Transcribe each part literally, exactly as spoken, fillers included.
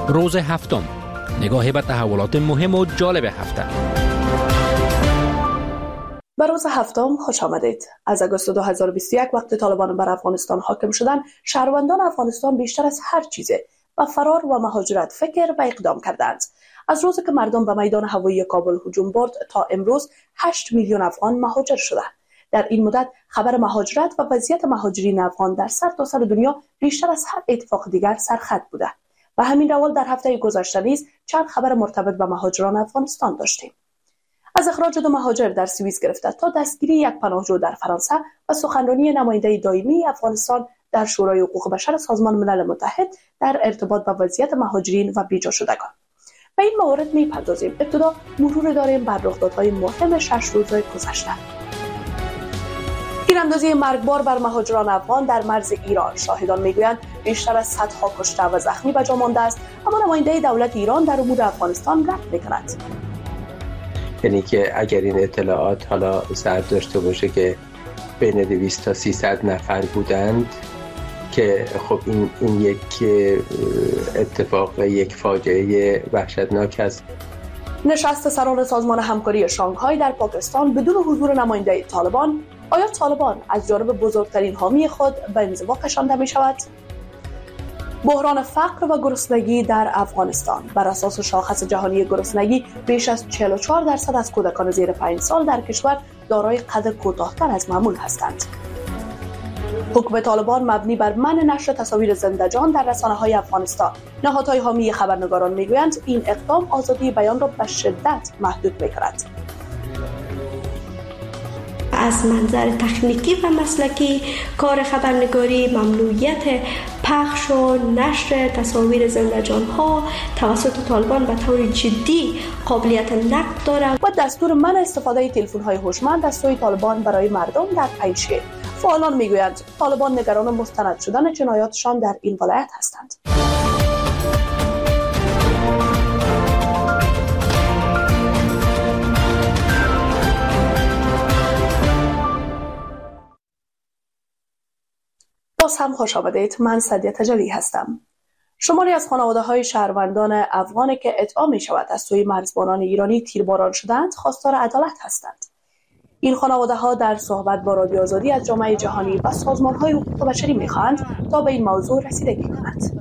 روز هفتم، نگاهی به تحولات مهم و جالب هفته. به روز هفتم خوش آمدید. از آگوست دو هزار و بیست و یک وقت طالبان بر افغانستان حاکم شدن، شهروندان افغانستان بیشتر از هر چیزه و فرار و مهاجرت فکر و اقدام کردند. از روزی که مردم به میدان هوایی کابل هجوم برد تا امروز هشت میلیون افغان مهاجر شدند. در این مدت خبر مهاجرت و وضعیت مهاجرین افغان در سرتاسر دنیا بیشتر از هر اتفاق دیگر سرخط بوده. و همین روال در هفته گذشته نیز چند خبر مرتبط به مهاجران افغانستان داشتیم. از اخراج دو مهاجر در سوئیس گرفته تا دستگیری یک پناهجو در فرانسه و سخنرانی نماینده دائمی افغانستان در شورای حقوق بشر سازمان ملل متحد در ارتباط با وضعیت مهاجرین و بیجا شدگان. به این موارد می‌پردازیم. ابتدا مرور داریم بر رخدادهای مهم شش روزه گذشته. تیراندازی مرگبار بر مهاجران افغان در مرز ایران. شاهدان میگویند بیشتر از صدها کشته و زخمی به جا مانده است، اما نماینده دولت ایران در امور افغانستان رد می‌کند. یعنی که اگر این اطلاعات حالا صحت داشته باشه که بین دویست تا سیصد نفر بودند، که خب این این یک اتفاق، یک فاجعه وحشتناک است. نشست سران سازمان همکاری شانگهای در پاکستان بدون حضور نماینده طالبان. آیا طالبان از جانب بزرگترین حامی خود به انزوا کشانده می شود؟ بحران فقر و گرسنگی در افغانستان. بر اساس شاخص جهانی گرسنگی بیش از چهل و چهار درصد از کودکان زیر پنج سال در کشور دارای قد کوتاه‌تر از معمول هستند. حکم طالبان مبنی بر منع نشر تصاویر زنده جان در رسانه‌های افغانستان. نهادهای حامی خبرنگاران میگویند این اقدام آزادی بیان را به شدت محدود می‌کند. از منظر تکنیکی و مسلکی کار خبرنگاری ممنوعیت پخش و نشر تصاویر زنده جان‌ها توسط طالبان به طور جدی قابلیت نقد دارد و دستور منع استفاده تلفن‌های هوشمند از سوی طالبان برای مردم در پنجشیر. فعالان میگویند طالبان نگران مستند شدن جنایاتشان در این ولایت هستند. باز هم خوش آمدید. من سدیه تجلی هستم. شماری از خانواده‌های شهروندان افغانی که ادعا می‌شود از سوی مرزبانان ایرانی تیرباران شدند، خواستار عدالت هستند. این خانواده‌ها در صحبت با رادیو آزادی از جامعه جهانی و سازمان‌های حقوق بشری می‌خواهند تا به این موضوع رسیدگی کنند.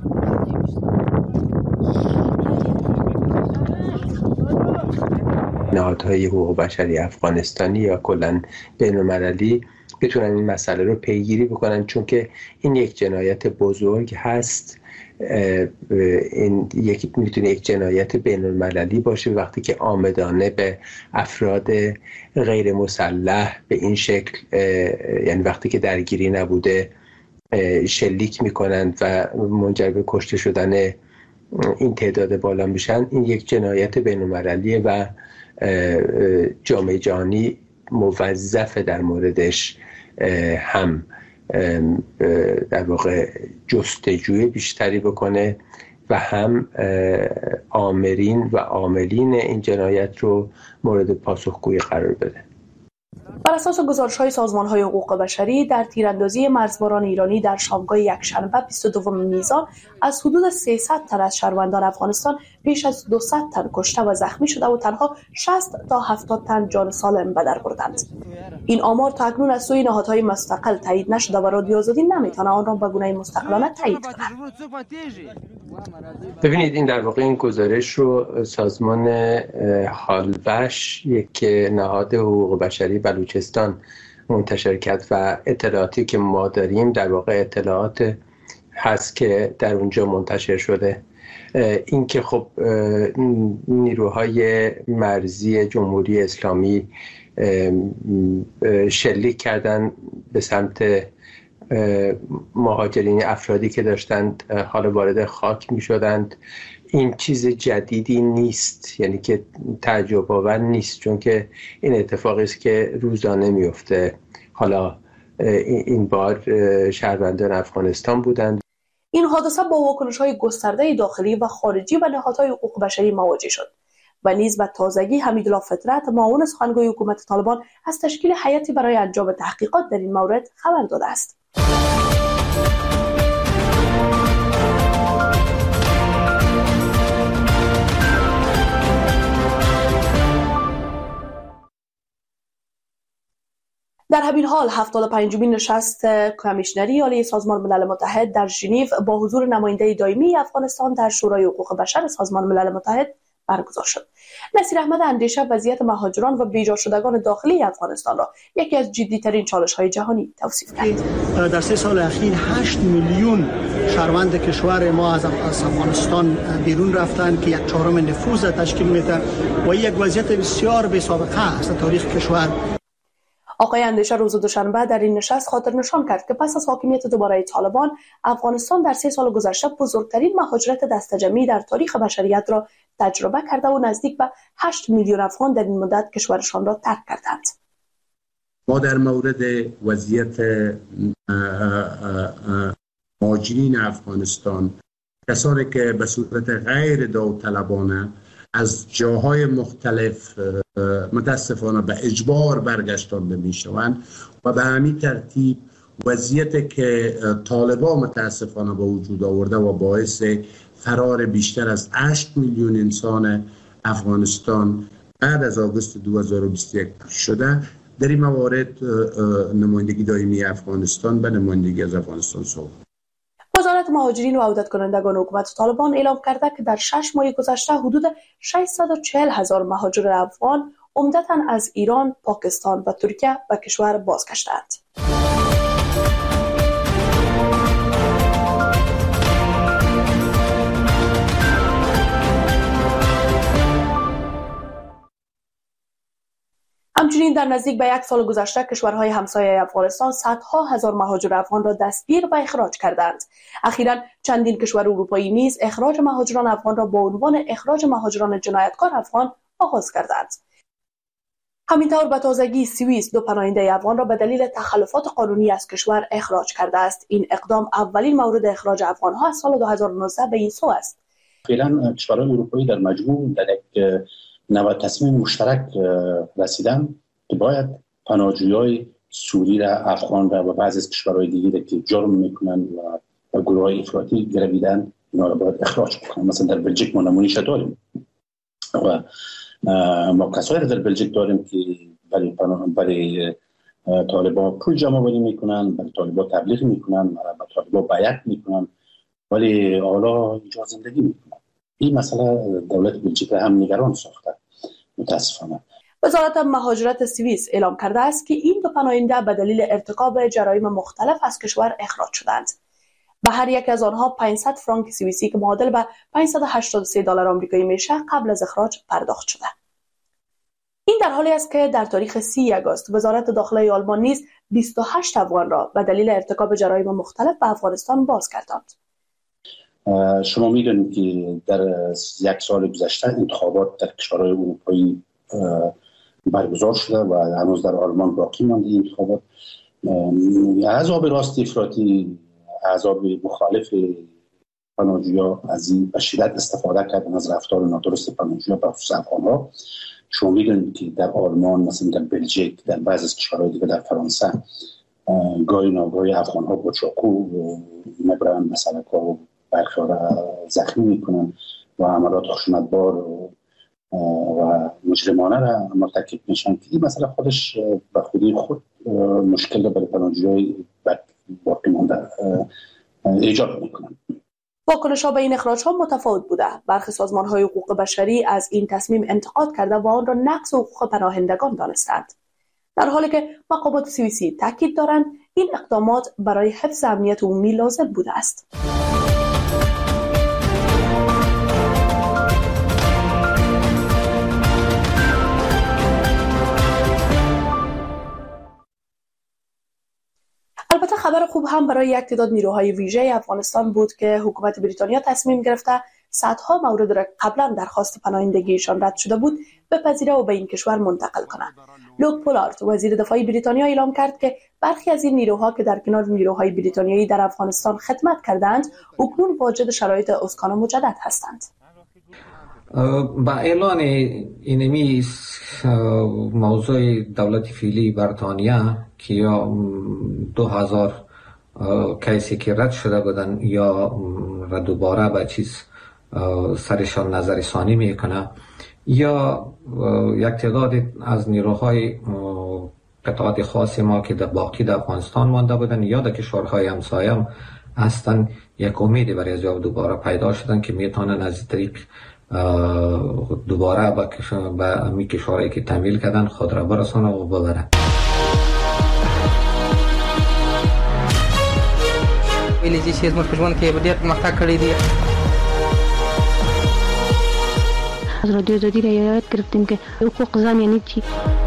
نهادهای حقوق بشری افغانستانی یا کلاً بین‌المللی بتونن این مسئله رو پیگیری بکنن، چون که این یک جنایت بزرگ هست. این یک میتونه یک جنایت بین‌المللی باشه وقتی که عامدانه به افراد غیر مسلح به این شکل، یعنی وقتی که درگیری نبوده، شلیک میکنند و منجر به کشته شدن این تعداد بالا میشن. این یک جنایت بین‌المللیه و جامعه جهانی موظفه در موردش هم در واقع جستجوی بیشتری بکنه و هم آمرین و عاملین این جنایت رو مورد پاسخگویی قرار بده. بر اساس گزارش‌های سازمان‌های حقوق بشری، در تیراندازی مرزباران ایرانی در شامگاه یکشنبه بیست و دوم میزان از حدود سیصد تن از شهروندان افغانستان بیش از دویست تن کشته و زخمی شده و تنها شصت تا هفتاد تن جان سالم به در بردند. این آمار تا اکنون از سوی نهادهای مستقل تایید نشده و رادیو آزادی نمیتونه آن را به گونه مستقلانه تایید کند. ببینید، این در واقع این گزارش رو سازمان هالوش، یک نهاد حقوق بشری بلوچستان، منتشر کرد و اطلاعاتی که ما داریم در واقع اطلاعات هست که در اونجا منتشر شده. این که خب نیروهای مرزی جمهوری اسلامی شلیک کردن به سمت مهاجرین، افرادی که داشتند حالا وارد خاک می شدند، این چیز جدیدی نیست، یعنی که تعجب آور نیست، چون که این اتفاقی است که روزانه میفته. حالا این بار شهروندان افغانستان بودند. این حادثه با واکنش‌های گسترده داخلی و خارجی و نهادهای حقوق بشری مواجه شد و نیز به تازگی حمیدالله فطرت، معاون سخنگوی حکومت طالبان، از تشکیل هیئتی برای انجام تحقیقات در این مورد خبر داده است. در همین حال هفتاد و پنجمین نشست کمیشنری عالی سازمان ملل متحد در ژنو با حضور نماینده دائمی افغانستان در شورای حقوق بشر سازمان ملل متحد برگزار شد. نصیر احمد اندیشه وضعیت مهاجران و بیجا شدگان داخلی افغانستان را یکی از جدی‌ترین چالش‌های جهانی توصیف کرد. در سه سال اخیر هشت میلیون شهروند کشور ما از افغانستان بیرون رفتند که یک چهارم نفوذ تشکیل میده و یک وضعیت بسیار بی سابقه است در تاریخ کشور. آقای اندیشه روز دوشنبه در این نشست خاطر نشان کرد که پس از حاکمیت دوباره طالبان، افغانستان در سه سال گذشته بزرگترین مهاجرت دسته‌جمعی در تاریخ بشریت را تجربه کرده و نزدیک به هشت میلیون افغان در این مدت کشورشان را ترک کردند. ما در مورد وضعیت مهاجرین افغانستان، کسانی که به صورت غیر داوطلبانه از جاهای مختلف متاسفانه به اجبار برگشتانده می شوند و به همین ترتیب وضعیتی که طالبان متاسفانه به وجود آورده و باعث فرار بیشتر از هشت میلیون انسان افغانستان بعد از آگوست دو هزار و بیست و یک شده، در این موارد نمایندگی دائمی افغانستان به نمایندگی از افغانستان صحبت. وزارت مهاجرین و عودت کنندگان حکومت طالبان اعلام کرده که در شش ماه گذشته حدود ششصد و چهل هزار مهاجر افغان عمدتاً از ایران، پاکستان و ترکیه به کشور بازگشتند. همچنین در نزدیک به یک سال گذشته کشورهای همسایه افغانستان صدها هزار مهاجر افغان را دستگیر و اخراج کردند. اخیراً چندین کشور اروپایی نیز اخراج مهاجران افغان را با عنوان اخراج مهاجران جنایتکار افغان آغاز کردند. همینطور به تازگی سوئیس دو پناهنده افغان را به دلیل تخلفات قانونی از کشور اخراج کرده است. این اقدام اولین مورد اخراج افغان‌ها از سال دو هزار و نوزده به این سو است. فعلا کشورهای اروپایی در مجموع در یک نوع تصمیم مشترک رسیدن که باید پناهجویان سوری را، افغان را و بعضی از کشورهای دیگه که جرم میکنن و به گروه‌های افراطی گرویدن اینا را باید اخراج کنن. مثلا در بلژیک ما نمونه‌اش داریم و ما کسایی در بلژیک داریم که برای برای طالبان پول جمع آوری میکنن، برای طالبان تبلیغ میکنن، برای طالبان بیعت میکنن، ولی حالا اینجا زندگی میکنن. این مسئله دولت بلژیک هم نگران ساخته متاسفانه. وزارت مهاجرت سوئیس اعلام کرده است که این دو پناهنده به دلیل ارتکاب جرایم مختلف از کشور اخراج شدند. به هر یک از آنها پانصد فرانک سوئیسی که معادل به پانصد و هشتاد و سه دلار آمریکایی میشه قبل از اخراج پرداخت شده. این در حالی است که در تاریخ سی آگوست وزارت داخلی آلمان نیز بیست و هشت افغان را به دلیل ارتکاب جرایم مختلف به افغانستان بازگرداند. شما میدونید که در یک سال گذشته انتخابات در کشورهای اروپایی برگزار شده و هنوز در آلمان باقی مانده این انتخابات. احزاب راست افراطی، احزاب مخالف پناهجویان از این به شدت استفاده کردن از رفتار نادرست پناهجویان به خصوص افغان‌ها. شما میدونید که در آلمان، مثلا در بلژیک، در بعضی از کشورهای دیگه، در فرانسه گاهی ناگاهی افغان‌ها با چاقو میبرن مثلا که برخی را زخمی میکنن و عملات خشونتبار و مجرمانه را مرتکب میشن که این مسئله خودش به خودی خود مشکل را برای پناهجویان باقی مانده ایجاد میکنن. واکنش‌ها به این اخراج‌ها متفاوت بوده. برخی سازمان‌های حقوق بشری از این تصمیم انتقاد کرده و آن را نقض حقوق پناهندگان دانستند. در حالی که مقامات سوئیسی تاکید دارند این اقدامات برای حفظ امنیت عمومی لازم بوده است. البته خبر خوب هم برای یک تعداد نیروهای ویژه افغانستان بود که حکومت بریتانیا تصمیم گرفته صدها مورد را قبلا درخواست پناهندگیشان رد شده بود بپذیره و به این کشور منتقل کنند. لوک پولارد وزیر دفاع بریتانیا اعلام کرد که برخی از این نیروها که در کنار نیروهای بریتانیایی در افغانستان خدمت کردند اکنون واجد شرایط اسکان مجدد هستند. با اعلان اینمی موضوع دولت فعلی بریتانیا که یا دو هزار کیسی که رد شده بودن یا دوباره به چیز سرشان نظر ثانی میکنه یا یک تعداد از نیروهای قطعات خاص ما که در باقی در افغانستان مانده بودن یا در کشورهای همسایه هم هستن، یک امید برای از دوباره پیدا شدن که میتونن از طریق دوباره به می کشورهایی که تمویل کردن خود را برسانه و ببرن. ویلې چې زموږ په ژوند کې ډېر پرمختګ کړی دی. از رادیو آزادی را یاد گرفتیم که حقوق زن یعنی چی.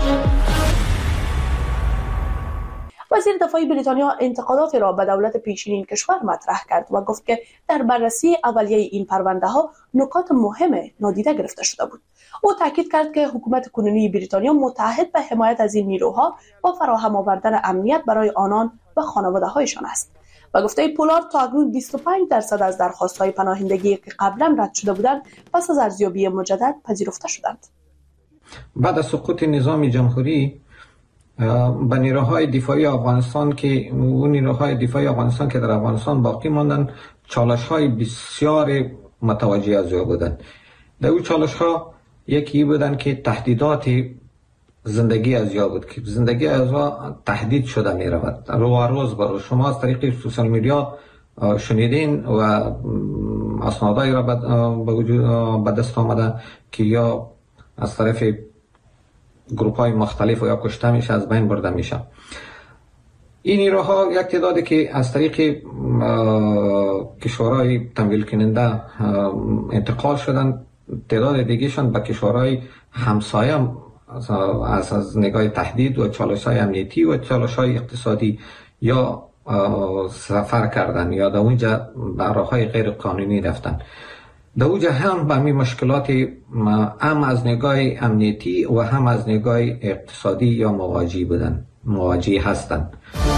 وزیر دفاع بریتانیا انتقادات را به دولت پیشین این کشور مطرح کرد و گفت که در بررسی اولیه این پرونده ها نکات مهم نادیده گرفته شده بود. او تاکید کرد که حکومت کنونی بریتانیا متعهد به حمایت از این نیروها و فراهم آوردن امنیت برای آنان و خانواده هایشان است. و گفته پولارد تا اکنون بیست و پنج درصد از درخواست‌های پناهندگی که قبلا رد شده بودند پس از ارزیابی مجدد پذیرفته شدند. بعد از سقوط نظام جمهوری به نیروهای دفاعی افغانستان که اون نیروهای دفاعی افغانستان که در افغانستان باقی ماندن چالش‌های بسیار متوجه از او بودند. در اون چالش‌ها یکی بودن که تهدیدات زندگی از یا بود که زندگی از ها تهدید شده می رود رو روز برای شما از طریق سوشال میدیا شنیدین و اسنادایی را به وجود به دست آمده که یا از طرف گروپ های مختلف و یا کشته میشه از بین برده میشه. این نیروها یک تعدادی که از طریق کشورهای تمویل کننده انتقال شدن، تعداد دیگهشان به کشورهای همسایه از از نگاه تهدید و چالش‌های امنیتی و چالش‌های اقتصادی یا سفر کردن یا در اونجا به راه‌های غیر قانونی رفتن. در اونجا هم به همین مشکلات هم از نگاه امنیتی و هم از نگاه اقتصادی یا مواجه بودن مواجه هستند.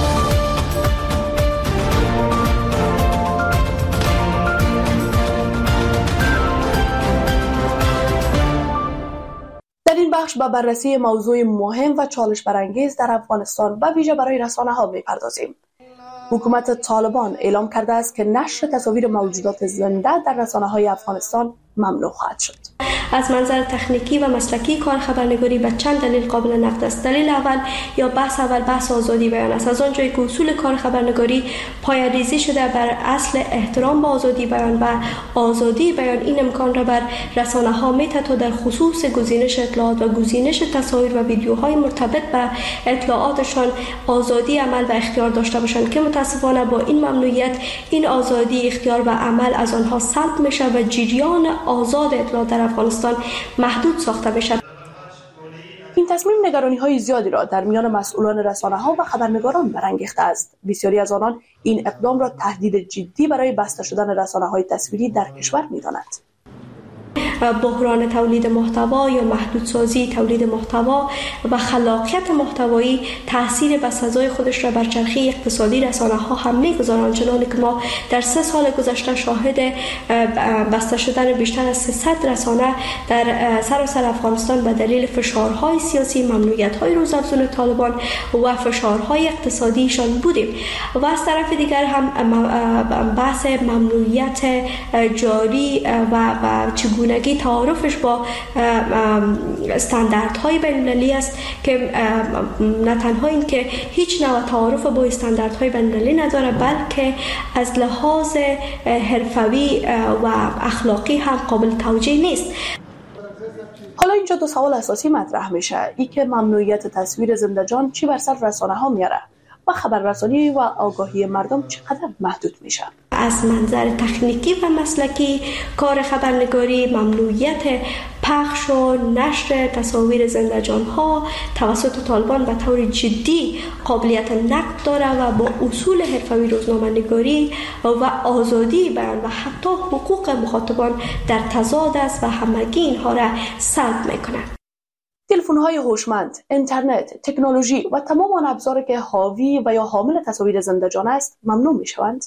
در این بخش به بررسی موضوع مهم و چالش برانگیز در افغانستان و ویژه برای رسانه‌ها می‌پردازیم. حکومت طالبان اعلام کرده است که نشر تصاویر موجودات زنده در رسانه‌های افغانستان ممنوع خواهد شد. از منظر تکنیکی و مسلکی کار خبرنگاری به چند دلیل قابل نقد است. دلیل اول یا بحث اول بحث آزادی بیان است. از آنجایی که اصول کار خبرنگاری پایه‌ریزی شده بر اصل احترام به آزادی بیان و آزادی بیان، این امکان را بر رسانه‌ها می‌دهد تا در خصوص گزینش اطلاعات و گزینش تصاویر و ویدیوهای مرتبط به اطلاعاتشان آزادی عمل و اختیار داشته باشند که متاسفانه با این ممنوعیت این آزادی اختیار و عمل از آنها سلب میشه و جریان آزاد اطلاعات در افغانستان محدود ساخته بشه. این تصمیم نگرانی‌های زیادی را در میان مسئولان رسانه‌ها و خبرنگاران برانگیخته است. بسیاری از آنان این اقدام را تهدید جدی برای بسته شدن رسانه‌های تصویری در کشور می‌دانند. بحران تولید محتوا یا محدودسازی تولید محتوا و خلاقیت محتوایی تاثیر بسزای خودش را بر چرخه اقتصادی رسانه‌ها هم می‌گذارند، چنانکه که ما در سه سال گذشته شاهد بسته شدن بیشتر از سیصد رسانه در سراسر افغانستان به دلیل فشارهای سیاسی، ممنوعیت‌های روزافزون طالبان و فشارهای اقتصادیشان بودیم. و از طرف دیگر هم بحث ممنوعیت جاری و و چگونگی تعارفش با استانداردهای بین‌المللی است که نه تنها این که هیچ نوع تعارف با استانداردهای بین‌المللی نداره، بلکه از لحاظ حرفوی و اخلاقی هم قابل توجیه نیست. حالا اینجا دو سوال اساسی مطرح میشه، ای که ممنوعیت تصویر زنده جان چی بر سر رسانه ها میاره و خبررسانی و آگاهی مردم چقدر محدود میشه. از منظر تکنیکی و مسلکی کار خبرنگاری ممنوعیت پخش و نشر تصاویر زنده جان‌ها توسط طالبان به طور جدی قابلیت نقد داره و با اصول حرفه‌ای روزنامه‌نگاری و آزادی بیان و حتی حقوق مخاطبان در تضاد است و همگی اینها را سلب میکنه. تلفن‌های هوشمند، اینترنت، تکنولوژی و تمام آن ابزاری که حاوی و یا حامل تصاویر زنده جان است ممنوع میشوند.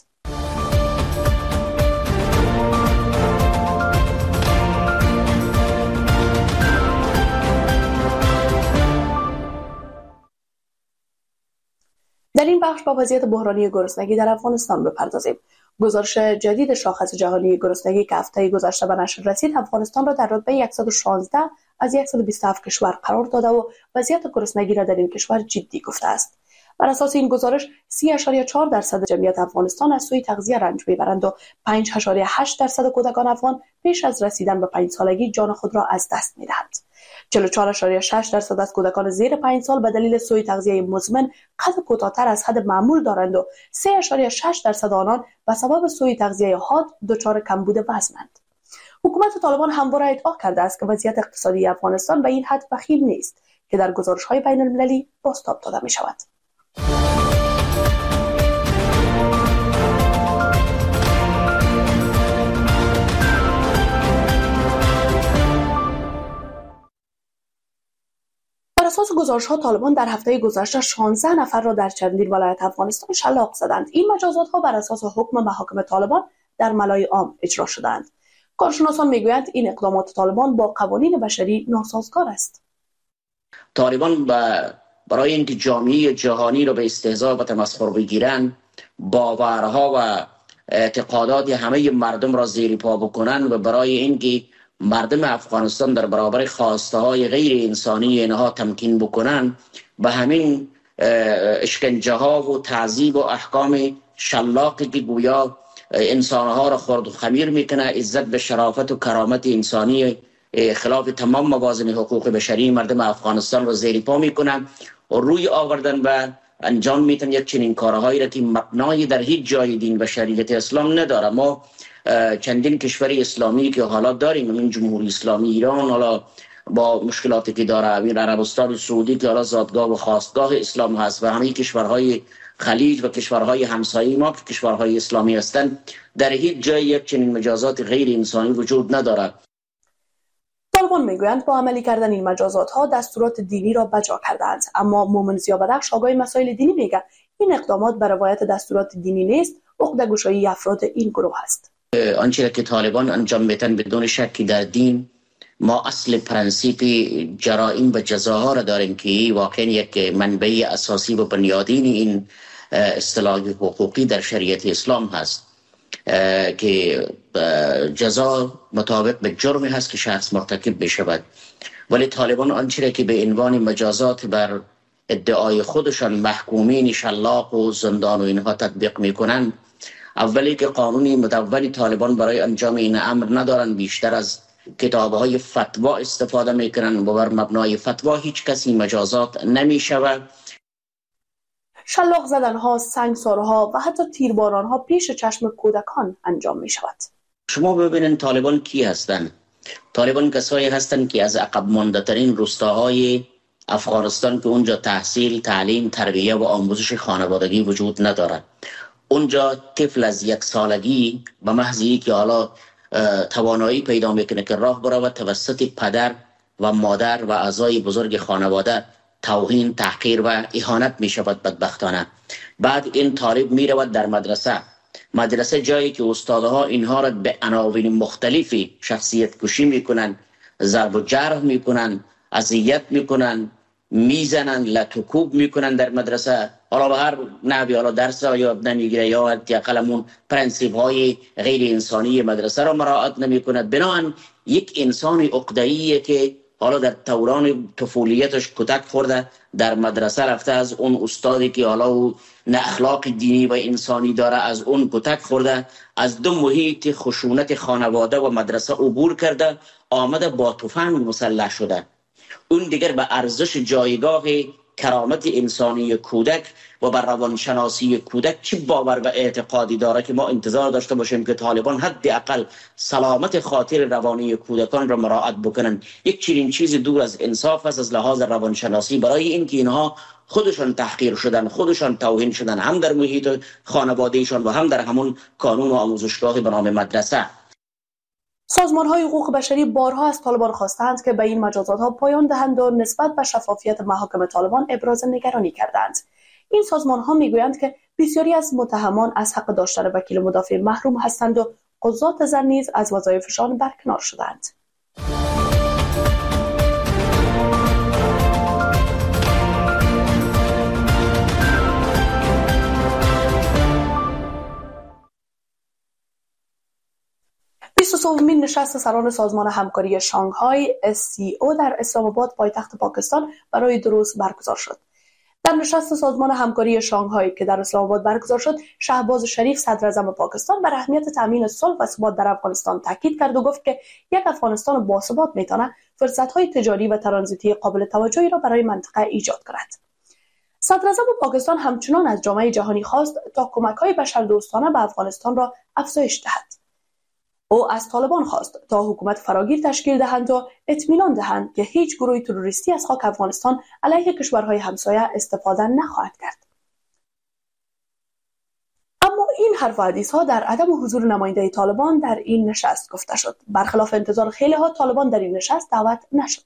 در این بخش با وضعیت بحرانی گرسنگی در افغانستان بپردازیم. گزارش جدید شاخص جهانی گرسنگی که هفته گذشته به نشر رسید، افغانستان را در رتبه صد و شانزده از صد و بیست و هفت کشور قرار داده و وضعیت گرسنگی را در این کشور جدی گفته است. بر اساس این گزارش سی اشاری چهار درصد جمعیت افغانستان از سوی تغذیه رنج میبرند و پنج اشاری هشت درصد کودکان افغان پیش از رسیدن به پنج سالگی جان خود را از دست میدهند. چهل و چهار اشاری شش درصد از کودکان زیر پنج سال به دلیل سوء تغذیه مزمن قد کوتاه‌تر از حد معمول دارند و سه اشاری شش درصد آنان به سبب سوء تغذیه حاد دچار کمبود وزنند. حکومت طالبان همواره ادعا کرده است که وضعیت اقتصادی افغانستان به این حد وخیم نیست که در گزارش‌های بین‌المللی بازتاب داده می‌شود. بر اساس گزارش‌ها طالبان در هفته گذشته شانزده نفر را در چندین ولایت افغانستان شلاق زدند. این مجازات‌ها بر اساس حکم محاکم طالبان در ملای عام اجرا شدند. کارشناسان میگویند این اقدامات طالبان با قوانین بشری ناسازگار است. طالبان برای اینکه جامعه جهانی را به استهزاء و تمسخر بگیرند، باورها و اعتقادات همه مردم را زیر پا بکنند و برای اینکه مردم افغانستان در برابر خواسته های غیر انسانی اینها تمکین بکنند، به همین اشکنجه ها و تعذیب و احکام شلاقی که گویا انسانها را خرد و خمیر میکنه، عزت به شرافت و کرامت انسانی خلاف تمام موازین حقوق بشری مردم افغانستان را زیر پا میکنه و روی آوردن و انجام میتن یک چنین کارهایی را که مبنای در هیچ جای دین و شریعت اسلام نداره. ما چندین کشور اسلامی که حالا داریم، این جمهوری اسلامی ایران حالا با مشکلاتی که داره، این عربستان سعودی که حالا زادگاه و خواستگاه اسلام هست و همه کشورهای خلیج و کشورهای همسایه ما که کشورهای اسلامی هستند، در هیچ جای یک چنین مجازات غیر انسانی وجود ندارد. طالبان میگویند با عملی کردن این مجازات ها دستورات دینی را بجا کردند، اما مومن زیابدخش آگاه مسائل دینی میگه این اقدامات به روایت دستورات دینی نیست، عقده‌گشایی افراد این گروه است. آنچه که طالبان انجام میدن بدون شکی در دین، ما اصل پرنسیپ جرائم و جزاها را داریم که واقعا یک منبع اساسی و بنیادین این اصطلاح حقوقی در شریعت اسلام هست که جزا مطابق به جرمی هست که شخص مرتکب بشود. ولی طالبان آنچه که به عنوان مجازات بر ادعای خودشان محکومین شلاق و زندان و اینها تطبیق میکنند، اولی که قانونی مدون طالبان برای انجام این امر ندارن، بیشتر از کتاب‌های فتوا استفاده میکنن و بر مبنای فتوا هیچ کسی مجازات نمیشود. شلاق زدنها، سنگسارها و حتی تیربارانها پیش چشم کودکان انجام می شود. شما ببینید طالبان کی هستند؟ طالبان کسایی هستند که از عقب مانده ترین روستاهای افغانستان که اونجا تحصیل، تعلیم، تربیه و آموزش خانوادگی وجود ندارد. اونجا طفل از یک سالگی به محض اینکه حالا توانایی پیدا میکنه که راه برود، توسط پدر و مادر و اعضای بزرگ خانواده توهین، تحقیر و اهانت می شود بدبختانه. بعد این طالب می رود در مدرسه مدرسه جایی که استادها اینها را به عناوین مختلفی شخصیت کشی می کنند، ضرب و جرح می کنند، اذیت می کنند، می زنند، لطوکوب می کنند در مدرسه. حالا به هر نحوی حالا درس را یاد نمیگیره یا حداقل پرنسیپ های غیر انسانی مدرسه را مراعات نمی کند. بنابراین یک انسان عقده‌ایه که حالا در دوران طفولیتش کتک خورده، در مدرسه رفته، از اون استادی که حالا او نه اخلاق دینی و انسانی داره از اون کتک خورده، از دو محیط خشونت خانواده و مدرسه عبور کرده، آمده با تفنگ مسلح شده. اون دیگر به ارزش جایگاه کرامت انسانی کودک و بر روانشناسی کودک چه باور و اعتقادی داره که ما انتظار داشته باشیم که طالبان حداقل سلامت خاطر روانی کودکان را مراعات بکنن. یک چنین چیز دور از انصاف است از لحاظ روانشناسی، برای اینکه اینها خودشان تحقیر شدن، خودشان توهین شدن، هم در محیط خانوادهشان و هم در همون کانون و آموزشگاه به نام مدرسه. سازمان‌های حقوق بشری بارها از طالبان خواستند که به این مجازات‌ها پایان دهند و نسبت به شفافیت محاکم طالبان ابراز نگرانی کردند. این سازمان‌ها می‌گویند که بسیاری از متهمان از حق داشتن وکیل مدافع محروم هستند و قضات زن نیز از وظایفشان برکنار شدند. بیست و سومین نشست سران سازمان همکاری شانگهای اس سی او در اسلام آباد پایتخت پاکستان برای دو روز برگزار شد. در نشست سازمان همکاری شانگهای که در اسلام آباد برگزار شد، شهباز شریف صدر اعظم پاکستان بر اهمیت تامین صلح و ثبات در افغانستان تاکید کرد و گفت که یک افغانستان باثبات میتونه فرصت‌های تجاری و ترانزیتی قابل توجهی را برای منطقه ایجاد کند. صدر اعظم پاکستان همچنان از جامعه جهانی خواست تا کمک‌های بشردوستانه به افغانستان را افزایش دهد. او از طالبان خواست تا حکومت فراگیر تشکیل دهند و اطمینان دهند که هیچ گروه تروریستی از خاک افغانستان علیه کشورهای همسایه استفاده نخواهد کرد. اما این حرف و حدیث‌ها در عدم حضور نماینده طالبان در این نشست گفته شد. برخلاف انتظار خیلی‌ها، طالبان در این نشست دعوت نشد.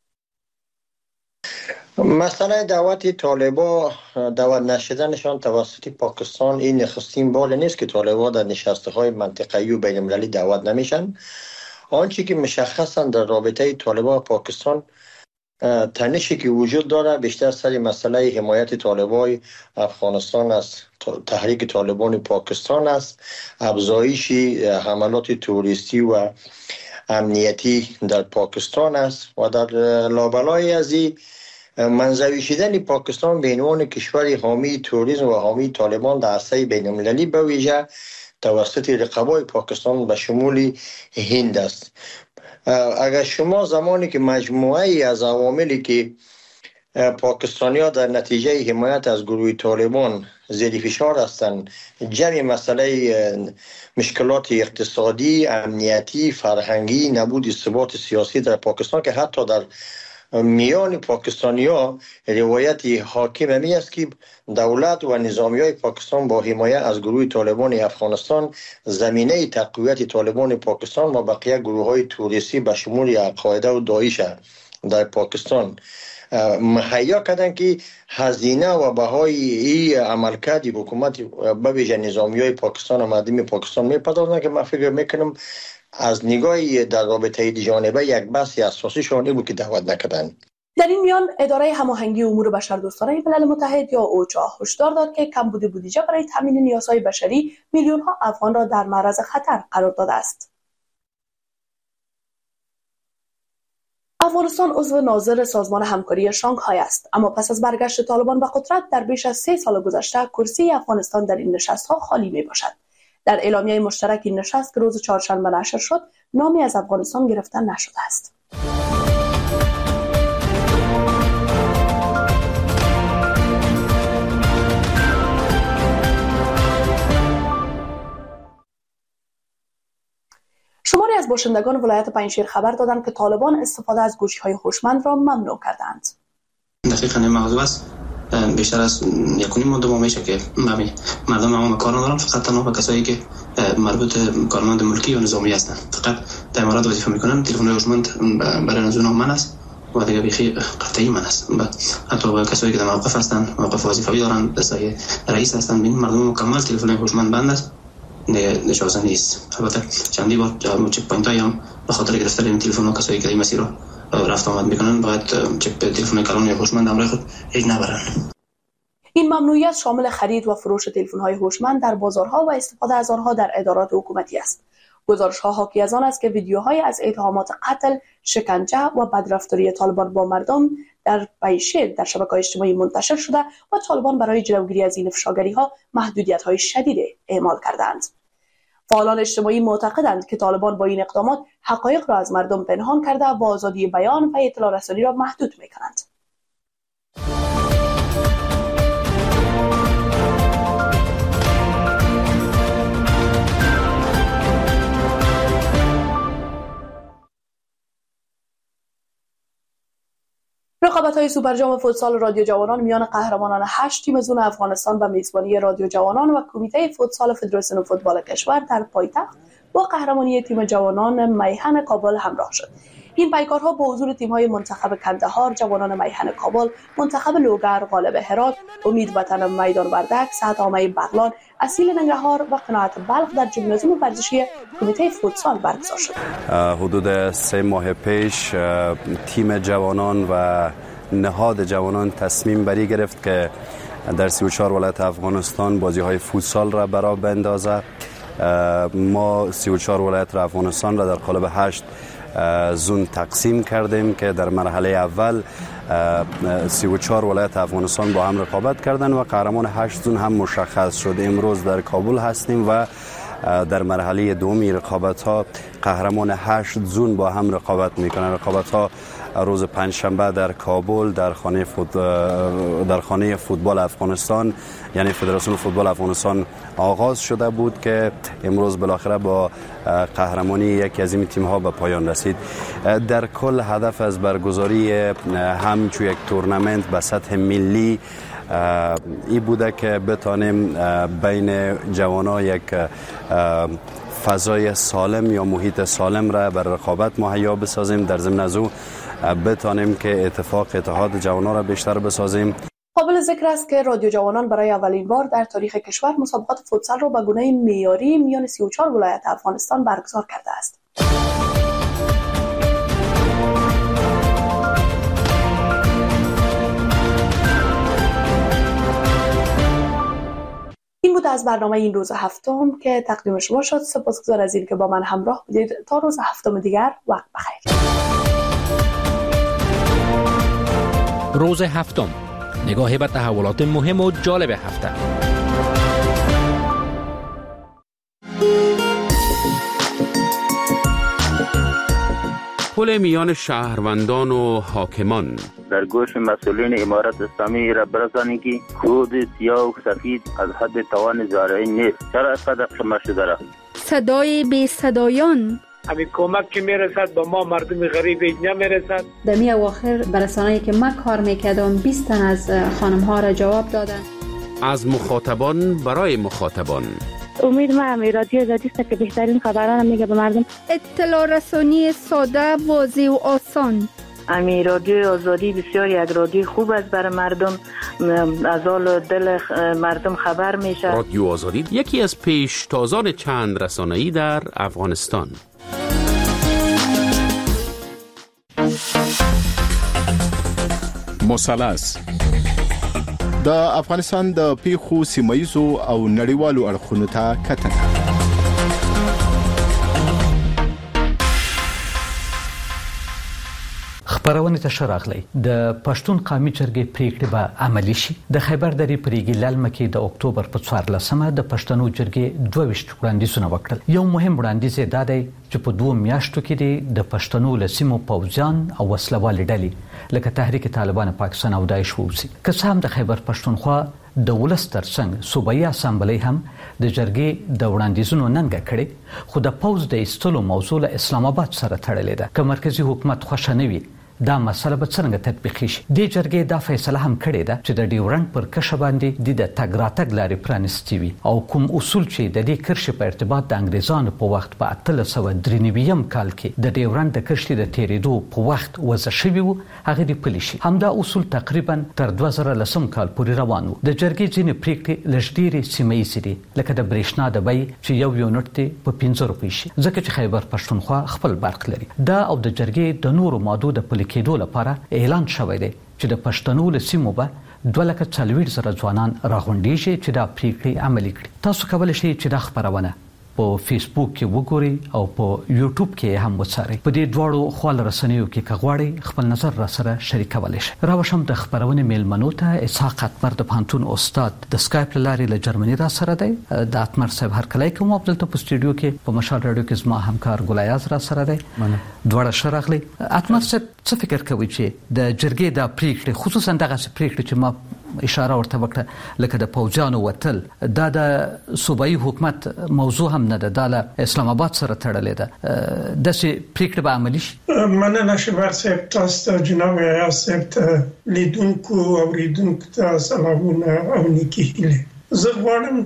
مسئله دعوت طالبان دعوت نشدنشان توسط پاکستان این نخستین بار نیست که طالبان در نشست‌های منطقه‌ای و بین‌المللی دعوت نمیشن. آنچه که مشخصاً در رابطه طالبان و پاکستان تنشی که وجود داره بیشتر سر مسئله حمایت طالبان افغانستان از تحریک طالبان پاکستان است، افزایش حملات توریستی و امنیتی در پاکستان است و در لابلای از این منزوی شدن پاکستان به عنوان کشور حامی توریسم و حامی طالبان در عرصه بین‌المللی به ویژه توسط رقبای پاکستان به شمول هند است. اگر شما زمانی که مجموعه از عواملی که پاکستانی‌ها در نتیجه حمایت از گروه طالبان زیر فشار هستند، جمع مسئله مشکلات اقتصادی، امنیتی، فرهنگی، نبود ثبات سیاسی در پاکستان که حتی در میان پاکستانی‌ها روایت حاکم همی است که دولت و نظامیای پاکستان با حمایت از گروه طالبان افغانستان زمینه تقویت طالبان پاکستان و بقیه گروه‌های توریستی به شمول القاعده و داعش در پاکستان مهیا کردن که هزینه و بهای این عملکرد حکومت به ویژه نظامیای پاکستان و مردم پاکستان میپردازند که من فکر میکنم از نگاه در رابطه جانبه یک بحث اساسی شونه بود که دعوت نکردن. در این میان اداره هماهنگی امور بشردوستانه ملل متحد یا اوچا هشدار داد که کمبود بودجه برای تامین نیازهای بشری میلیون ها افغان را در معرض خطر قرار داده است. افغانستان عضو ناظر سازمان همکاری شانگهای است، اما پس از برگشت طالبان به قدرت در بیش از سه سال گذشته کرسی افغانستان در این نشست‌ها خالی میباشد. در اعلامیه مشترک این نشست که روز چهارشنبه نشر شد، نامی از افغانستان گرفته نشده است. شماری از باشندگان ولایت پنجشیر خبر دادند که طالبان استفاده از گوشی‌های هوشمند را ممنوع کردند. دقیقاً این موضوع است. بیشتر از یک و نیم ماه دو ماه میشه که مردم عوام کار ندارن، فقط تنها به کسایی که مربوط کارمند ملکی یا نظامی هستن فقط در امارات وظیفه میکنن. تلفن هوشمند برای از اونها من است و دیگه بیخی قطعی من است. حتی با کسایی که در موقف هستن، موقف وظیفه‌ای دارن، دستای رئیس هستن، ببین مردم مکمل تلفن هوشمند بند است، نشازه نیست. البته چندی بار چک پوینت هم به خاطر گرفتن این تلفن کسایی که این مسیر رو رفت آمد میکنن باید چک تلفن کلان هوشمند همراه خود هیچ نبرن. این ممنوعیت شامل خرید و فروش تلفن‌های هوشمند در بازارها و استفاده از آنها در ادارات حکومتی است. گزارش‌ها حاکی از آن است که ویدیوهای از اتهامات قتل، شکنجه و بدرفتاری طالبان با مردم در پنجشیر در شبکه‌های اجتماعی منتشر شده و طالبان برای جلوگیری از این افشاگری‌ها محدودیت‌های شدید اعمال کردند. فعالان اجتماعی معتقدند که طالبان با این اقدامات حقایق را از مردم پنهان کرده و آزادی بیان و اطلاع رسانی را محدود می‌کنند. رقابت‌های سوپرجام فوتسال رادیو جوانان میان قهرمانان هشت تیم زون افغانستان و میزبانی رادیو جوانان و کمیته فوتسال فدراسیون فوتبال کشور در پایتخت با قهرمانی تیم جوانان میهن کابل همراه شد. این پیکارها با حضور تیم‌های منتخب کندهار، جوانان میهن کابل، منتخب لوگر، غالب هرات، امید وطن میدان وردک، سعدآمه بغلان، اصیل ننگرهار و قناعت بلخ در ژیمنازیوم ورزشی کمیته فوتسال برگزار شد. حدود سه ماه پیش تیم جوانان و نهاد جوانان تصمیم بری گرفت که در سی و چهار ولایت افغانستان بازی‌های فوتسال را برا بندازد ما سی و چهار ولایت را افغانستان را در قالب هشت زون تقسیم کردیم که در مرحله اول سی و چهار ولایت افغانستان با هم رقابت کردن و قهرمان هشت زون هم مشخص شد. امروز در کابل هستیم و در مرحله دومی رقابت ها قهرمان هشت زون با هم رقابت میکنن. رقابت ها روز پنجشنبه در کابل در خانه فوت... در خانه فوتبال افغانستان یعنی فدراسیون فوتبال افغانستان آغاز شده بود که امروز بالاخره با قهرمانی یکی از این تیم ها به پایان رسید. در کل هدف از برگزاری همچو یک تورنمنت به سطح ملی ای بوده که بتانیم بین جوانان یک فضای سالم یا محیط سالم را بر رقابت مهیا بسازیم. در ضمن از او بتانیم که اتفاق اتحاد جوانان را بیشتر بسازیم. قابل ذکر است که رادیو جوانان برای اولین بار در تاریخ کشور مسابقات فوتسال را به گونه معیاری میان سی و چهار ولایت افغانستان برگزار کرده است. این بود از برنامه این روز هفتم که تقدیم شما شد. سپاسگزار از این که با من همراه بودید. تا روز هفتم دیگر وقت بخیر. روز هفتم، نگاهی به تحولات مهم و جالب هفته. پل میان شهروندان و حاکمان. در گوش مسئولین امارت اسلامی را برسانید که کود سیاه و سفید از حد توان زارعی نیست. چرا اینقدر قمه شده را؟ صدای بی صدایان. همین کمک که میرسد به ما مردم غریب نمیرسد. در می اواخر برسانه‌ای که من کار میکردم بیست تن از خانم ها را جواب دادن. از مخاطبان برای مخاطبان. امید ما هم رادیو آزادی است که بهترین خبران میگه به مردم. اطلاع رسانی ساده، واضح و آسان. امی رادیو آزادی بسیار یک رادیو خوب است برای مردم، از حال دل مردم خبر میشه. رادیو آزادی یکی از پیشتازان چند رسانه‌ای در افغانستان. مثلث د افغانستان د پیښو سیمایزو او نړیوالو اړخونو ته کتنه. خبرونه ته شراغلی د پښتون قومي جرګې پریکړه به عملی شي. د خیبر درې پریګی لالمه کې د اکتوبر په څوارلسمه د پښتنو جرګې دوه ویشت وړاندیزونه وکړل. یو مهم وړاندیز دا دی چې په دوه میاشتو کې د پښتنو لسیمو پوځیان او وسلوال ډلې لکه تحریک طالبان پاکستان او داعش ووسی. که څه هم د خیبر پښتونخوا د ولس ترڅنګ صوبایي اسامبلۍ هم د جرګې د وړاندیزونو ننګه کړې، خو د پوځ د ایستلو موضوع له اسلام آباد سره تړلې ده. که مرکزی حکومت خوښه نه وي دا مسله به څنګه تطبیق شي؟ د جرګې دا فیصله هم کړې ده چې د ډیورنډ پر کرښه باندې د تګ راتګ لارې پرانیستې وي او کوم اصول چې د دې کرښې په ارتباط د انګریزانو په وخت په اتلس سوه درې نوي کال کې د ډیورنډ د کرښې د تیریدو په وخت وضع شوي وو، هغه دې پلي شي. همدا اصول تقریبا تر دوه زره لسم کال پورې روان وو. د جرګې ځینې پریکړې لږ ډېرې سیمهییزې دي، لکه د برېښنا د بیې چې یو یونټ دی په پنځه روپۍ شي، ځکه چې خیبر پښتونخوا خپل برق لري. دا او د جرګې د نورو مادو د پلي کېدو لپاره اعلان شوی دی چې د پښتنو له سیمو به دوه لکه څلوېښت زره ځوانان راغونډېږي چې دا پریکړې عملي کړي. تاسو کولی شئ چې دا خپرونه په فیسبوک کې وګورئ او په یوټیوب کې هم وڅارئ. په دې دواړو خواله رسنیو کې که غواړئ خپل نظر را سره شریکولی شئ. راوشم د خپرونې میلمنو ته اسحاق اتمر د پوهنتون استاد د سکایپ له لارې له جرمني را سره دی. د اتمر صاحب هرکلی کوم او دلته په سټوډیو کې په مشال راډیو کې زما همکار ګلایاز را سره دی. دواړه ښه راغلئ. اتمر صاحب څه فکر کوئ چې د جرګې دا پریکړې خصوصا دغسې پریکړې چې ما اشاره ورته وکړه لکه د پوځیانو وتل دا د صوبایي حکومت موضوع هم نه ده، دا له اسلام آباد سره تړلې ده، داسې پریکړې به عملي شي؟ مننه شبر صاحب، تاسو ته جناب ایاز صاحب ته، لیدونکو او اوریدونکو ته سلامونه او نیکې هیلې. زه غواړم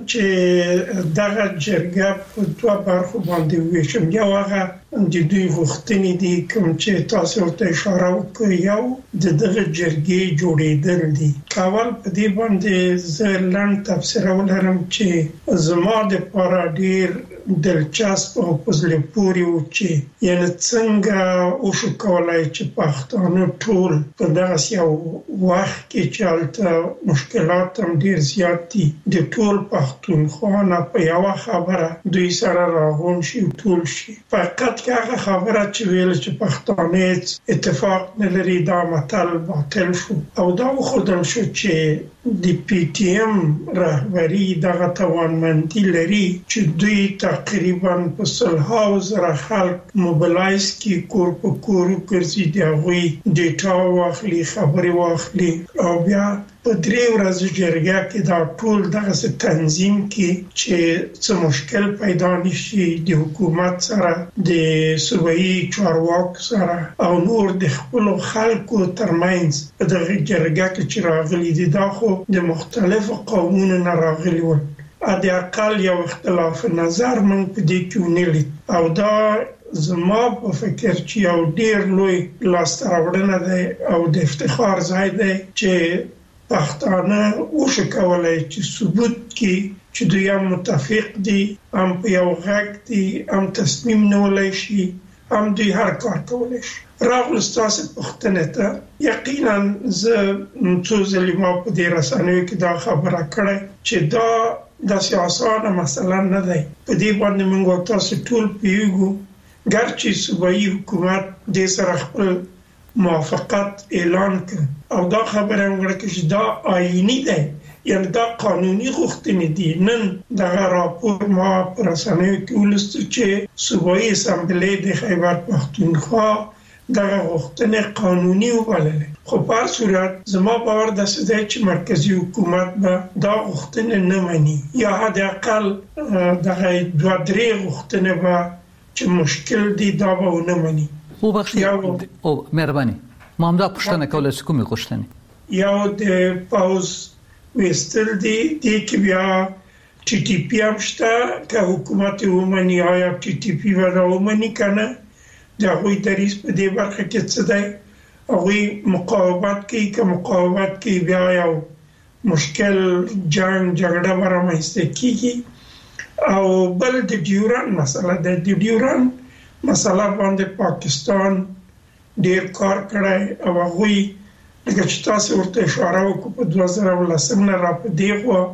چې دغه جرګه په دوه برخو باندې وویشم. یو هغه د دوی غوښتنې دي کوم چې تاسو ورته اشاره وکړئ، یو د دغه جرګې جوړېدل دي. اول په دې باندې زه لنډ تبصره ولرم چې زما دپاره ډېر دلچسپ او پزله پوري و چې یعنی څنګه او شو کولای چې پښتانه ټول په دغه یو وخت کې چې البته مشکلات هم ډیر زیات دي د ټول پښتونخوا په یو خبره دوی سره راغون شي ټول شي فقط هغه خبره چې ویل چې پښتانه اتفاق نه لري دا مطلب باطل شو او دا خودل شو چې د پی ټی ایم رهبری دغه توانمندي لري چې دوی تقریبا په سلهاو زره خلک موبلایز کی کور په کور ګرځي دی غوي ډیټا واخلي خبري واخلي او بیا په درې ورځې جرګه کې دا ټول دغه تنظیم کې چې څه مشکل پیدا نشي د حکومت سره د صوبایي چارواکو سره او نور د خپل خلکو ترمنځ په دغه جرګه کې چې راغلي دي دا خو د مختلفو قومونو نه راغلي و ا د اقل یو اختلاف نظر من په دې کې ونیل او دا زما په فکر چې یو ډیر لوی لاستراوړنه ده او د افتخار ځای ده چې پښتانه او شو کولای چې ثبوت کې چې دوی هم متفق دي هم په یو غږ دي هم تصمیم نیولای شي هم دوی هر کار کولای شي راغلو ستاسو پښتنه ته یقینا زه څو ځلې ما په دې رسنیو کې دا خبره کړې چې دا د سیاسانه مثلا نه دی په دې باندې موږ تاسو ټول پیګو ګرچې صوبایي حکومت د سره خپل موافقت اعلان کړ او دا خبره موږ چې دا آئینی دی یعنی دا قانوني غوښتنې دي نن دا راپور ما پر رسنیو کې ولست چې صوبایي اسمبلی د خیبر پښتونخوا دا غوښتنې قانوني وبلل خو په هر صورت زما باور د سده چې مرکزی حکومت به دا غوښتنې نه مني یا حد اقل دغه دوه درې غوښتنې به چې مشکل دي دا به نه مني او بخشي او مهرباني ما هم دا پوښتنه کوله چې کومه غوښتنه یو د پاوز وستل دي د کې بیا ټي ټي پی هم شته که حکومت ومني آیا ټي ټي پی به ومني کنه دا غوي دریس په دې برخه کې څه دی او مقاومت کوي که مقاومت کوي بیا یو مشکل جنگ جګړه ورامسته کیږي او بل د ډیورن مسله د ډیورن مسله باندې پاکستان ډیر کار کړی او غوي لکه چې تاسو ورته اشاره وکړو په دوه زره ولسم نه را په دی خو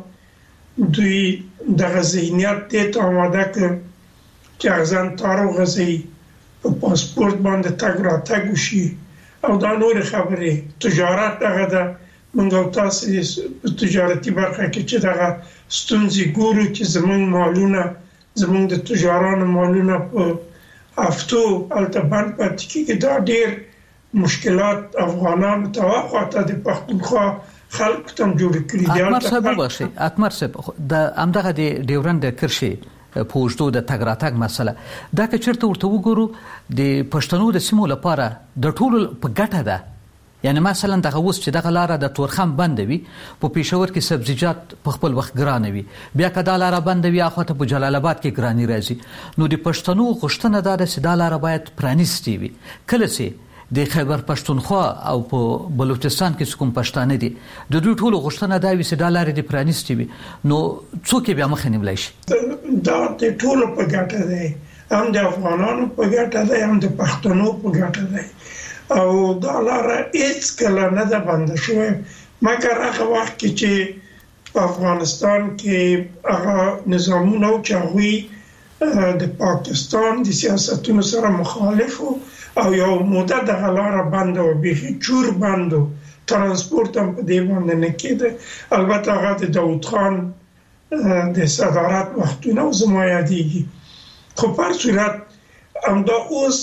دوی د ذهنیت ته آماده کړ چې ځان تارو غزي په پاسپورت باندې تاګ را تاګ وشي او دا نور خبره تجارت هغه د موږ تاسو په تجارتي برخه کې چې دا ستونزې ګورو چې زمونږ مالونه زمونږ د تجارانو مالونه په افتو التبان پاتې کې دا ډېر مشکلات افغانان توقعات د پښتونخوا خلک تم جوړ کړی دي اتمر صاحب وبخښي اتمر صاحب د امدغه د ډیورند کرشي پوجدو د تګراتګ مسله دا که چیرته ورته وګورو د پښتنو د سیمو لپاره د ټولو په ګټه ده یعنی مثلا دغه اوس چې دغه لاره د تورخم بندوي په پېښور کې سبزیجات په خپل وخت ګران وي بیا کدا لاره بندوي اخو ته په جلال آباد کې ګرانی راځي نو د پښتنو غوښتنه ده چې دا لاره باید پرانیستي وي کله چې د خیبر پښتونخوا او په بلوچستان کې کوم پښتانه دي د دوی ټولو غوښتنه دا وي چې دا لاره د پرانیستي وي نو څوک بیا مخ نیولای شي دا د ټولو په ګټه ده هم د افغانانو په ګټه ده هم د پښتنو په ګټه ده او دا لاره هیڅ کله نه ده بند شوې مګر هغه وخت کې چې په افغانستان کې هغه نظامونه او چاوي د پاکستان د سیاستونو سره مخالف او یو موده د غلاره بند او به چور بند ترانسپورت هم په دې باندې نه کېده البته هغه د داوود خان د صدارت وختونه زما یادېږي خو په صورت همدا اوس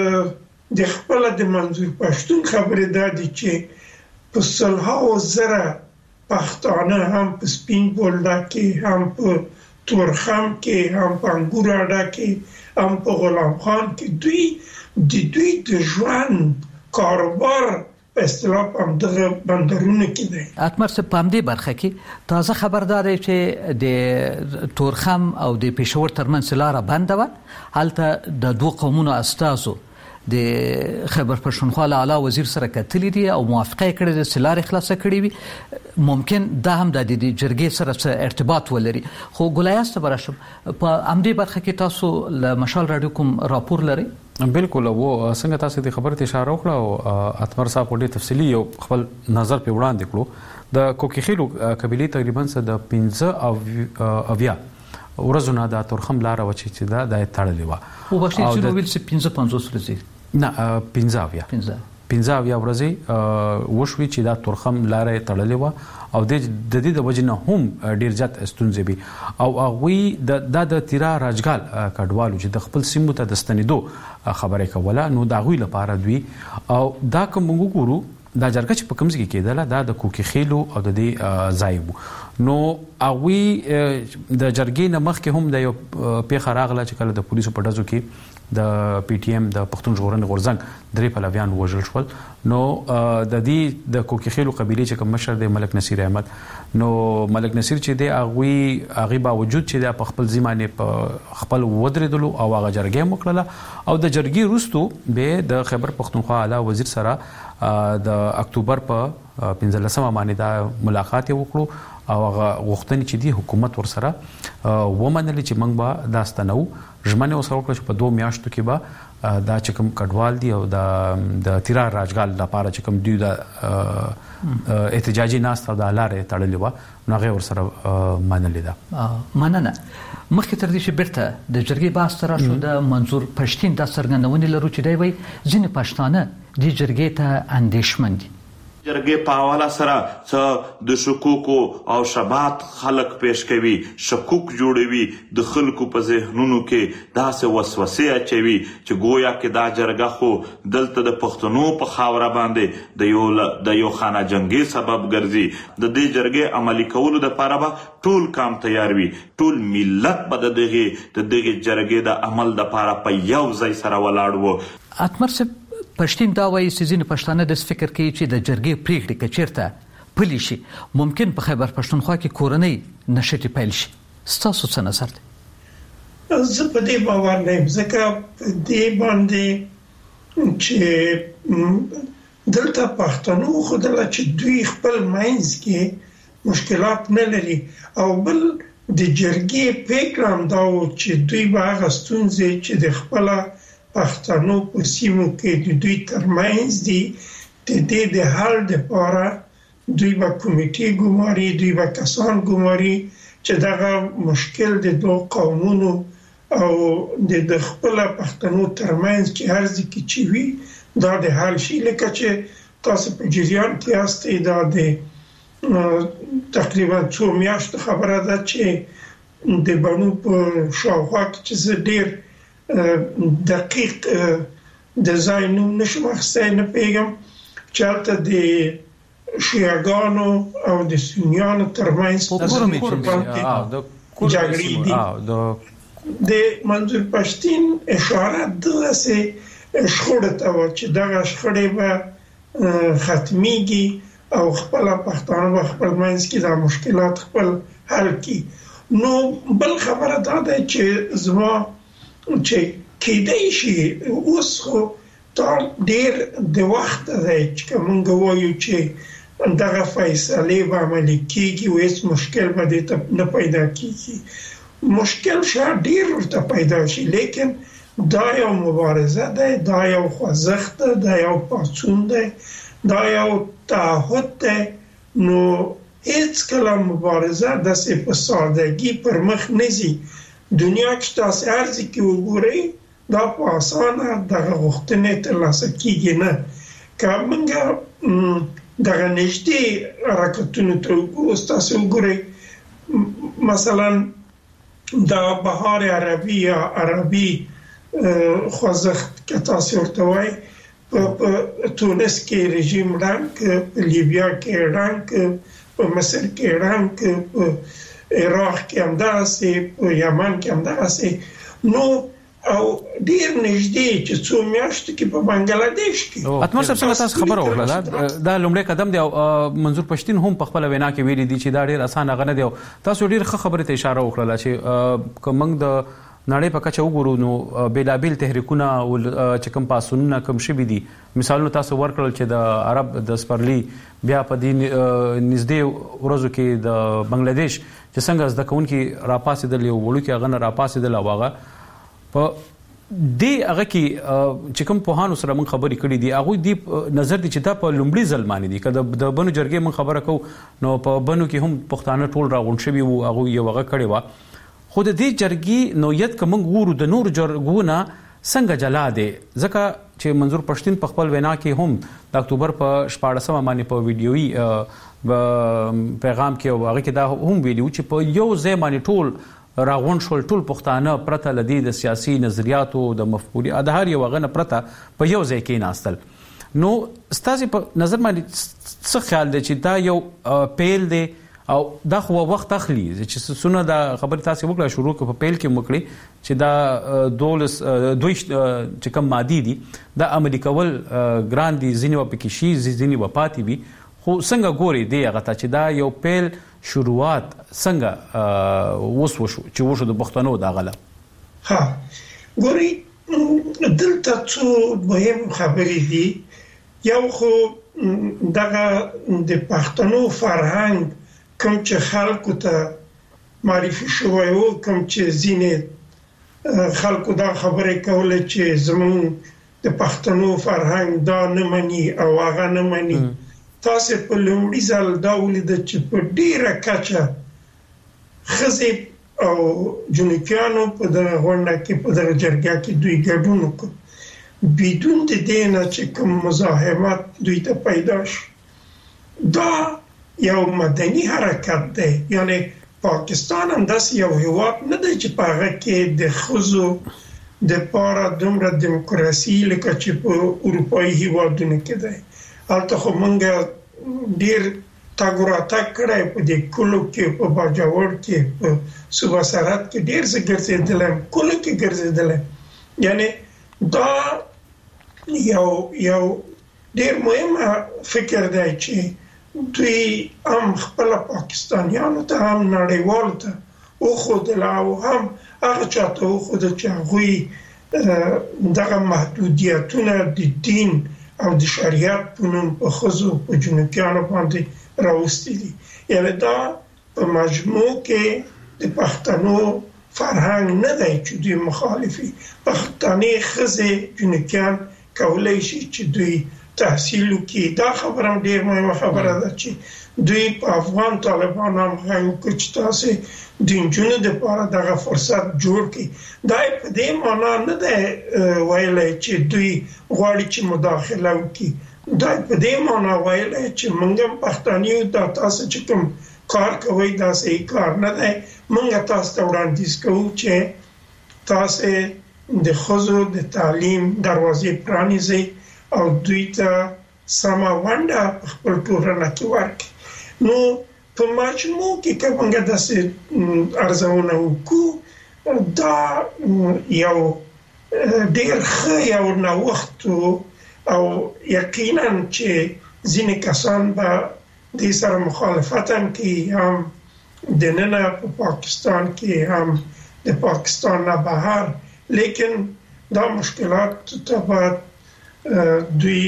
د خپل د منظور پښتون خبره ده چې په سلهاو زره پښتانه هم په سپین بولدا کې هم په تورخم کې هم په انګوراډا کې هم په غلام خان کې دوی د دوی د ژوند کاروبار په اصطلاح هم دغه بندرونه کې دی اتمر څه پام دی برخه کې تازه خبردار چې د تورخم او د پېښور ترمنځ لاره بنده و هلته د دوه قومونو استازو د خیبر پښتونخوا له اعلی وزیر سره کتلې دي او موافقه کړې ده چې لارې خلاصه کړې وي. ممکن دا هم د جرګې سره ارتباط ولري. خو ګلایاست براشم په امدې برخه کې تاسو له مشال رادیو کوم راپور لري؟ بالکل. و څنګه تاسو د خبرې اشاره وکړه او اتمر صاحب ډېر تفصیلی یو خپل نظر په وړاندې کړو. د کوکیخیلو قبیلې تقریبا څه د پنځه اویا ورځونه د تورخم لار و چې دا د تړلې و او بشي چې ویل چې پنځه پنځوس ورځې نه پنځه اویا پنځه اویا ورځې وشوي چې دا تورخم لار تړلې و او د دې د وجنه هم ډیر زیات ستونزې وي او هغه د د تیرا راجګال کډوالو چې د خپل سیمو ته د ستنېدو خبرې کوله نو دا غوي لپاره دوی او دا کوم وګورو دا جرګه چې په کوم ځای کې کېدله دا د کوکیخیلو او د دې ځای وو نو هغه د جرګې نه مخکې هم د یو پیښه راغله چې کله د پولیسو په ډزو کې د پی ټی ایم د پښتون ژغورنې غورځنګ درې پلویان وژل شول. نو د دې د کوکیخیلو قبیلې چې کوم مشر دی ملک نصیر احمد نو ملک نصیر چې دی هغه هغه باوجود چې د خپل ځمانه په خپل ودرېدلو او هغه جرګې مکړه او د جرګې وروسته به د خیبر پښتونخوا اعلی وزیر سره د اکتوبر په پنځلسمه باندې دا ملاقات وکړو او هغه غوښتنې چې دی حکومت ورسره ومنل چې موږ به داستانو ژمنه وسره وکړو چې په دوه میاشتو کې به دا چې کوم کډوال دی او د د تیرا راجګال لپاره چې کوم دی د احتجاجي ناست او د لارې تړلې و نو هغه ورسره منلې ده. مننه. مخکې تر دې چې بیرته د جرګې بحث ته راشو د منظور پښتين د څرګندونې لرو چې دی وایي ځینې پښتانه د جرګې ته اندېښمن دي. جرګې په حواله سره څه د شکوکو او شبات خلق پیش کوي شکوک جوړوي د خلکو په ذهنونو کې داسې وسوسې اچوي چې گویا کې دا جرګه خو دلته د پښتنو په خاوره باندې د یو د یو خانه جنگي سبب ګرځي. د دې جرګې عملي کولو لپاره به ټول کام تیار وي ټول ملت به د دغه د دغه جرګې د عمل لپاره په یو ځای سره ولاړ وو. اتمر صاحب پښتين دا وایي چې ځینې پښتانه د فکر کوي چې د جرګې پریکړې کچیرته پلي شي ممکن په خیبر پښتونخوا کې کورنۍ نشټي پیل شي. ستاسو څه نظر دی؟ زه په دې باور نه یم ځکه په دې باندې چې دلته پښتنو خو دلته چې دوی خپل ماینز کې مشکلات نه لري او بل د جرګې پریکړه دا و چې دوی به هغه ستونزې چې د خپل پښتنو په سیمو کې د دوی ترمنځ دي د دې د حل لپاره دوی به کمیټې ګماري دوی به کسان ګماري چې دغه مشکل د دوه قومونو او د خپل پښتنو ترمنځ کې هر ځکه چې وي دا د حل شي لکه چې تاسو په جریان کې یاستئ دا د تقریبا څو میاشتو خبره ده چې د بڼو په شاوخوا کې چې ډېر دقیق ډیزاین نشم اخسته نه پیغام چالت د شیعاګانو او د سنیانو ترمنځ جګړې دي. د منظور پښتين اشاره دغه شخړه ته و چې دغه شخړې به ختميږي او خپل پښتانه خپل منځ کې د مشکلات خپل حل کی. نو بل خبره دا ده چې زما چې کېدای شي اوس خو دا ډېر د وخت دی چې موږ وایو چې دغه فیصله به عملي کېږي او هیڅ مشکل به دې نه پیدا کېږي. مشکل شاید ډېر ورته پیدا شي لیکن دا یو مبارزه ده دا یو خوځښت ده دا یو پاڅون ده دا یو تعهد ده نو هیڅ کله مبارزه داسې په سادگی پر مخ نه ځي. دنیا کې تاسو ارزي کې وګورئ دا په اسانه دغه غوښتنې ترلاسه کیږي نه که موږ دغه نږدې حرکتونو ته وګورو تاسو وګورئ مثلا دا بهار عربي یا عربي خوځښت که تاسو ورته وایئ په تونس کې رژیم ړنګ په لیبیا کې ړنګ په مصر کې ړنګ په عراق کې هم داسې په یمن کې هم داسې نو او ډیر نږدې چې څو میاشتې کې په بنگلاديش کې اتمر صاحب څنګه تاسو خبر اورله دا لومړی قدم دی او منظور پښتين هم په خپل وینا کې ویلي دي چې دا ډیر اسانه غنه دی تاسو ډیر ښه خبره ته اشاره وکړه چې کومنګ د نړۍ په کچه وګورو نو بیلابیل تحریکونه او چې کوم پاسونونه کوم شي دي مثالونه تاسو ورکړل چې د عرب د سپرلی بیا په دې نږدې ورځو کې د بنگلاديش چې څنګه زده کوونکي راپاسېدل یو وړو کې هغه نه راپاسېدل او هغه په دې هغه کې چې کوم پوهانو سره موږ خبرې کړې دي هغه دی نظر دي چې دا په لومړي ځل باندې دي کله د بنو جرګې موږ خبره کوو نو په بنو کې هم پښتانه ټول راغون شوي وو هغه یو هغه کړی و خو د دې جرګې نوعیت کوم ګورو د نور جرګونه څنګه جلا دي ځکه چې منظور پښتين په خپل وینا کې هم د اکتوبر په شپاړسمه باندې په ویډیويي پیغام کې هغه کې دا هم ویلو چې په یو ځای باندې ټول راغون شول ټول پښتانه پرته لدی د سیاسي نظریاتو د مفکوري ادهار یو غنه پرته په یو ځای کې ناستل نو ستاسو په نظر باندې څه خیال دی چې دا یو پیل دی او دا خو وخت اخلي چې سونه دا خبر تاسو وکړه شروع په پیل کې مکړي چې دا دولس دوی چې کوم مادي دي دا عملي کول ګران دي ځینې و پکې شي ځینې و پاتې وي خو څنګه ګوري دی هغه ته چې دا یو پیل شروعات څنګه وس وشو چې وشو د پښتنو دا غله ها ګوري دلته څو مهم خبرې دي یو خو دغه د پښتنو فرهنګ کوم چې خلکو ته معرفي شوی وو کوم چې ځینې خلکو دا خبره کوله چې زمون د پښتنو فرهنګ دا نه مني او هغه نه مني تاسو په لومړي ځل دا ولید چې په ډیره کچه خزې او جنکیانو په دغه غونډه کې په دغه جرګه کې دوی ګډون وکړ بدون د دې نه چې کوم مزاحمت دوی ته پیدا شي دا یو مدني حرکت دی یعنی پاکستان هم داسې یو هیواد نه دی چې په هغه کې د ښځو دپاره دومره دیموکراسي لکه چې په اروپایي هیوادونو کې دی هلته خو موږ ډېر تګ و راتګ کړی په دې کلو کې په باجوړ کې په صوبه سرحد کې ډېر څه ګرځېدلی یم کلو کې ګرځېدلی یم یعنې دا یو یو ډېر مهم فکر دی چې دوی هم خپل پاکستانیانو ته هم نړیوالو ته وښودل او هم هغه چاته وښودل چې هغوی دغه محدودیتونه د دین او د شریعت په نوم په ښځو په جنوکیانو باندې راوستي دي یعنې دا په مجموع کې د پښتنو فرهنګ نه دی چې دوی مخالفي پښتنې ښځې جنوکیان کولی شي چې دوی تحصیل وکړي دا خبره ډېر مهمه خبره ده چې دوی په افغان طالبانو هم غږ وکړ چې تاسې د نجونو دپاره دغه فرصت جوړ کړي دا په دې معنا نه دی ویلی چې دوی غواړي چې مداخله وکړي دا په دې معنا ویلی چې موږ هم پښتانه یو دا تاسو چې کوم کار کوئ دا صحیح کار نه دی موږ تاسو ته وړاندیز کوو چې تاسو د ښځو د تعلیم دروازې پرانیزئ او دوی ته سمه ونډه په خپل ټولنه کې ورکړي نو په مجموع کې که موږ داسې ارزونه وکړو دا یو ډېر ښه یو نوښت او یقینا چې ځینې کسان به دې سره مخالفت هم کوي هم دننه په پاکستان کې هم د پاکستان نه بهر لیکن دا مشکلات ته باید دوی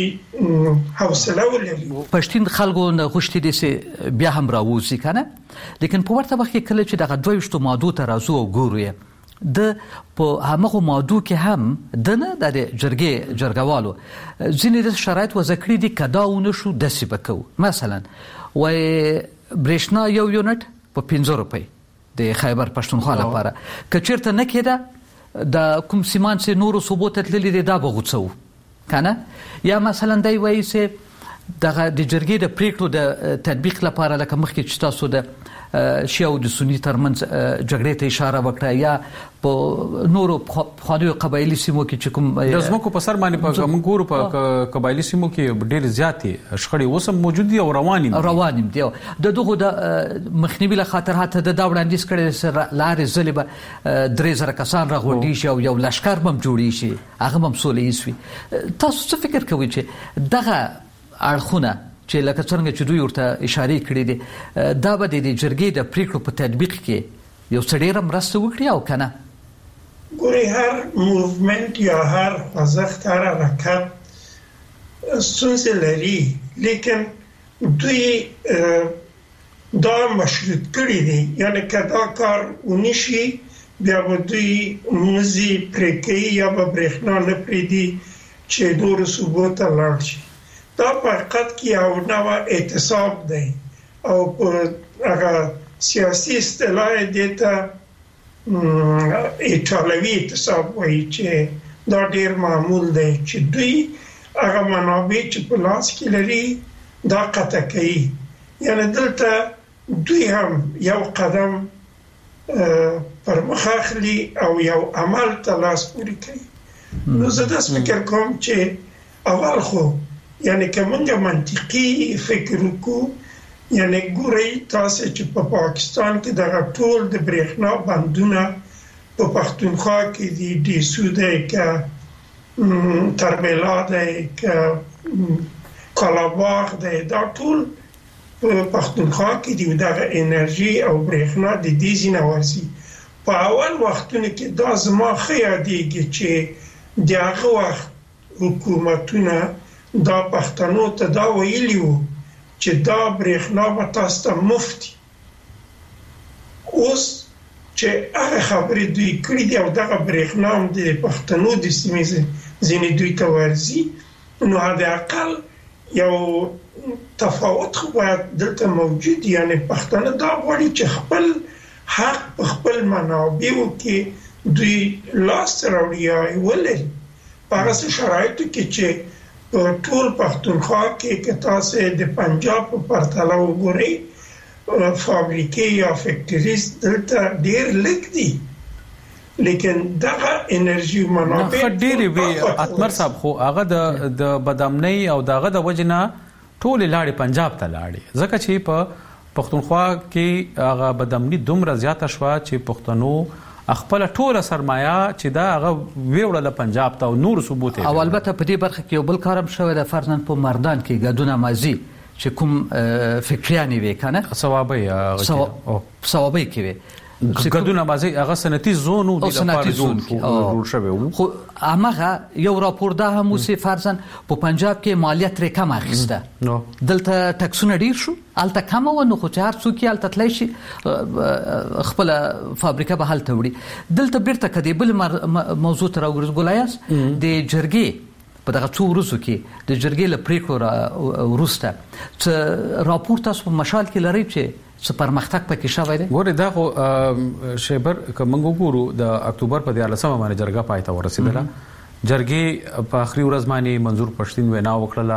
حوصله ولري پښتون خلکو نه غوښتي دي چې بیا هم راوځي کنه لیکن په ورته وخت کې کله چې دغه دویشتو ماده ته راځو او ګورو د په هغه ماده کې هم د نه د جرګې جرګوالو ځینې شرایط وځکړي دي کداونه شو د سبکو مثلا و برېښنا یو یونټ په پنځه روپۍ د خیبر پښتونخوا لپاره کچیرته نه کېده د کوم سیمان سي نورو ثبوت تللی دی دا بغوڅو کنه یا مثلا دی وایي چې دغه د جرګې د پریکړو د تطبیق لپاره لکه مخکې چې تاسو د شیعه او د سنی ترمنځ جګړې ته اشاره وکړه یا په نورو خانیو قبایلی سیمو کې چې کوم د زمکو په سر باندې په موږ ګورو په قبایلی سیمو کې ډېر زیاتې شخړې اوس موجود دي او روان دي روان دي د دغه د مخنیوي له خاطر هته د دا وړاندیز کړي لارې ځلې به درې زره کسان راغونډي شي او یو لشکر هم جوړي شي هغه هم سولې وي تاسو څه فکر کوئ چې دغه اړخونه چې لکه څنګه چې دوی ورته اشاره کړې دي دا به د جرګې د پریکړو په تطبیق کې یو څه ډېره مرسته وکړي او کنه ګوري هر موومنت یا هر خوځښت هر حرکت ستونزې لري، لیکن دوی دا مشروط کړی دي، یعنی که دا کار ونشي بیا به دوی مزي پرې کوي یا به برېښنا نه پرېږدي چې نورو صوبو ته لاړ شي. دا په حقیقت کې یو نوع اعتصاب دی او په هغه سیاسي اصطلاح یې دې ته ایټالوي اعتصاب وایي چې دا ډېر معمول دی چې دوی هغه منابع چې په لاس کې لري دا قطع کوي. یعنی دلته دوی هم یو قدم پر مخ اخلي او یو عمل ته لاس پورې کوي. نو زه داسې فکر کوم چې اول خو یعنی که موږ منطقي فکر وکړو، یعنی ګورئ تاسې چې په پاکستان کې دغه ټول د برېښنا بندونه په پښتونخوا کې دي، ډیسو دی که تربیلا دی که کالاباغ دی، دا ټول په پښتونخوا کې دي. دغه انرژي او برېښنا د دې ځینه ورځي. په اول وختونو کې دا زما ښه یادېږي چې د هغه وخت حکومتونه دا پښتنو ته دا ویلي وو چې دا برېښنا به تاسو ته مفت وي. اوس چې هغه خبرې دوی کړي دي او دغه برېښنا هم د پښتنو د سیمې ځینې دوی ته ورځي، نو حداقل یو تفاوت خو باید دلته موجود، یعنی پښتانه دا غواړي چې خپل حق په خپل منابعو کې دوی لاس راوړي یا ولري. په هغه شرایطو کې چې په ټول پښتونخوا کې که تاسو د پنجاب په پرتله وګورئ فابریکې یا فیکټریز دلته ډېر لږ دي، لیکن دغه انرژي منابع ډېرې وي. اتمر صاحب خو هغه د بدامنۍ او دغه د وجنه ټول لاړې پنجاب ته لاړې، ځکه چې په پښتونخوا کې هغه بدامنۍ دومره زیاته شوه چې پښتنو خپل ټوله سرمایه چې دا هغه ویوړله پنجاب ته او نور صوبو ته. او البته په دې برخه کې یو بل کارم شوی د فرزند په مردان کې ګډونه مازی چې کوم فکریانی وی کنه ثوابي ثوابي کې وی ګډونه مازی هغه سنتي زون او د لپاره زون جوړ شوی وو. خو هغه یو راپور ده هم اوسې فرزند په پنجاب کې مالیات لري کم اخیسته، دلته ټکسونه ډیر شو، الته کم و، نو خو چې هر څوک الته تللی شي خپل فابریکه به هلته وړي. دلته بیرته کدی بل موضوع ته راوګرځولایاس د جرګې په دغه څو ورځو کې د جرګې له پریکړو وروسته چې راپور تاسو په مشال کې لري چې څه پرمختګ پکې شوی دی. ګوره دا خو شیبر که موږ وګورو د اکتوبر په دیارلسمه باندې جرګه پای ته ورسېدله. جرګې په آخري ورځ باندې منظور پښتین وینا وکړله،